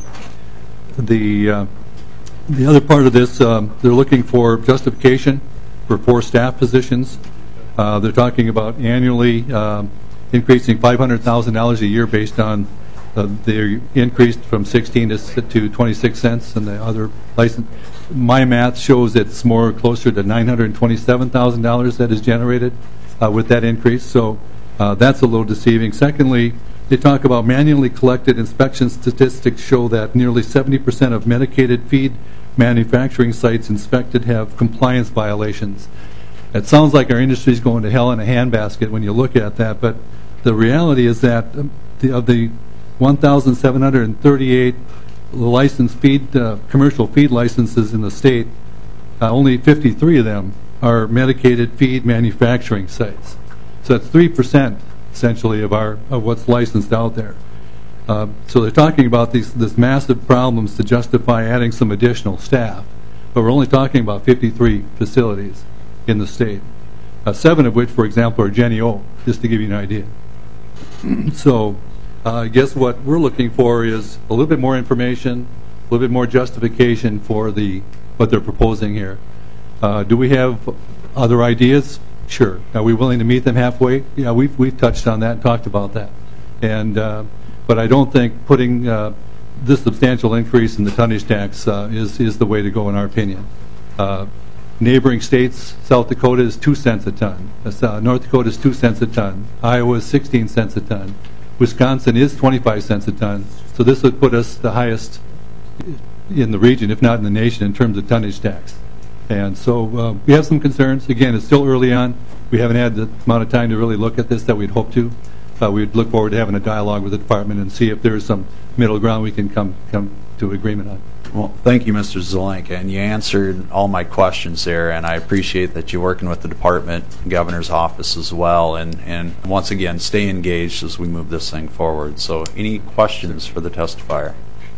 the, uh, the other part of this, um, they're looking for justification for four staff positions. Uh, they're talking about annually um, increasing five hundred thousand dollars a year based on uh, their increased from sixteen to, to twenty-six cents, and the other license. My math shows it's more closer to nine hundred twenty-seven thousand dollars that is generated uh, with that increase. So uh, that's a little deceiving. Secondly, they talk about manually collected inspection statistics show that nearly seventy percent of medicated feed manufacturing sites inspected have compliance violations. It sounds like our industry is going to hell in a handbasket when you look at that, but the reality is that the, of the one thousand seven hundred thirty-eight licensed feed, uh, commercial feed licenses in the state, uh, only fifty-three of them are medicated feed manufacturing sites. So that's three percent, essentially, of our of what's licensed out there. Uh, so they're talking about these this massive problems to justify adding some additional staff, but we're only talking about fifty-three facilities in the state, uh, seven of which, for example, are Jenny O, just to give you an idea. So uh, I guess what we're looking for is a little bit more information, a little bit more justification for the what they're proposing here. Uh, do we have other ideas? Sure. Are we willing to meet them halfway? Yeah, we've we've touched on that and talked about that. And uh, but I don't think putting uh, this substantial increase in the tonnage tax uh, is is the way to go, in our opinion. Uh, neighboring states, South Dakota is two cents a ton. Uh, North Dakota is two cents a ton. Iowa is sixteen cents a ton. Wisconsin is twenty-five cents a ton. So this would put us the highest in the region, if not in the nation, in terms of tonnage tax. And so uh, we have some concerns. Again, it's still early on. We haven't had the amount of time to really look at this that we'd hoped to. Uh, we'd look forward to having a dialogue with the department and see if there's some middle ground we can come come to agreement on. Well, thank you, Mister Zelenka, and you answered all my questions there, and I appreciate that you're working with the department, governor's office as well, and, and once again, stay engaged as we move this thing forward. So any questions for the testifier?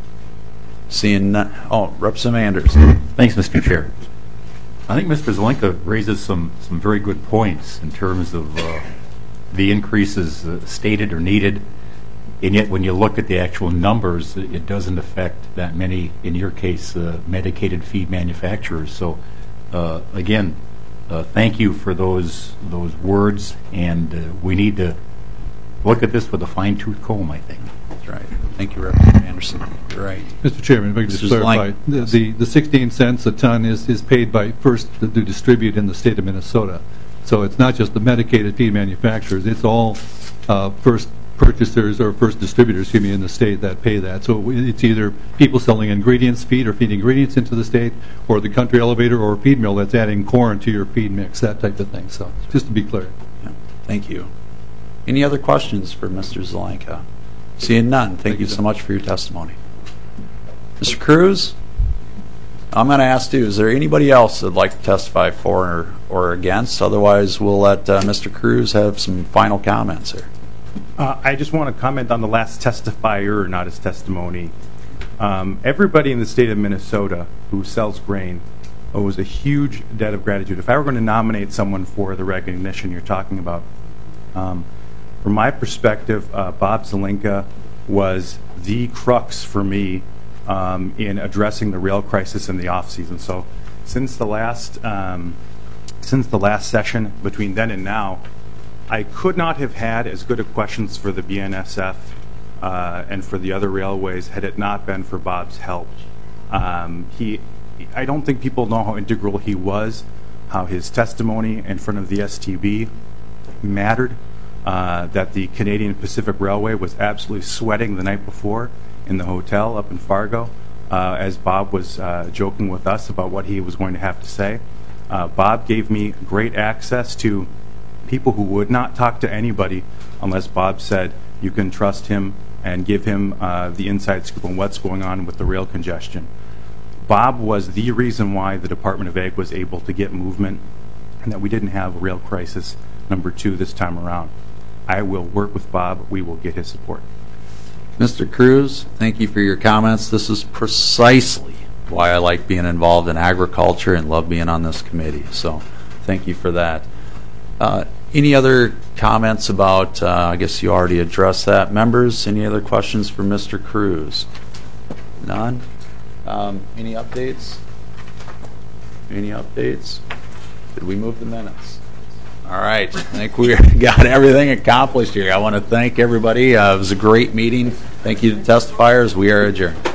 Seeing none. Oh, Representative Anderson. Thanks, Mister Chair. I think Mister Zelenka raises some, some very good points in terms of uh, the increases uh, stated or needed, and yet when you look at the actual numbers, it doesn't affect that many, in your case, uh, medicated feed manufacturers. So, uh, again, uh, thank you for those those words, and uh, we need to look at this with a fine-tooth comb, I think. That's right. Thank you, Representative Anderson. You're right. Mister Chairman, if I could just Mister clarify, Zelenka. the, the the sixteen cents a ton is, is paid by first to, to distribute in the state of Minnesota. So it's not just the medicated feed manufacturers, it's all uh, first purchasers or first distributors, excuse me, in the state that pay that. So it's either people selling ingredients, feed or feed ingredients into the state, or the country elevator or feed mill that's adding corn to your feed mix, that type of thing. So just to be clear. Yeah. Thank you. Any other questions for Mister Zelenka? Seeing none, thank, thank you so much for your testimony. Mister Cruz, I'm going to ask you, is there anybody else that would like to testify for or, or against? Otherwise, we'll let uh, Mister Cruz have some final comments here. Uh, I just want to comment on the last testifier, not his testimony. Um, everybody in the state of Minnesota who sells grain owes a huge debt of gratitude. If I were going to nominate someone for the recognition you're talking about, um, from my perspective, uh, Bob Zelenka was the crux for me um, in addressing the rail crisis in the off season. So, since the last um, since the last session, between then and now, I could not have had as good of questions for the B N S F uh, and for the other railways had it not been for Bob's help. Um, he, I don't think people know how integral he was, how his testimony in front of the S T B mattered. Uh, that the Canadian Pacific Railway was absolutely sweating the night before in the hotel up in Fargo, uh, as Bob was uh, joking with us about what he was going to have to say. Uh, Bob gave me great access to people who would not talk to anybody unless Bob said you can trust him and give him uh, the inside scoop on what's going on with the rail congestion. Bob was the reason why the Department of Ag was able to get movement and that we didn't have a rail crisis number two this time around. I will work with Bob. We will get his support. Mister Cruz, thank you for your comments. This is precisely why I like being involved in agriculture and love being on this committee. So thank you for that. Uh, any other comments about, uh, I guess you already addressed that. Members, any other questions for Mister Cruz? None? Um, any updates? Any updates? Did we move the minutes? All right. I think we got everything accomplished here. I want to thank everybody. Uh, it was a great meeting. Thank you to the testifiers. We are adjourned.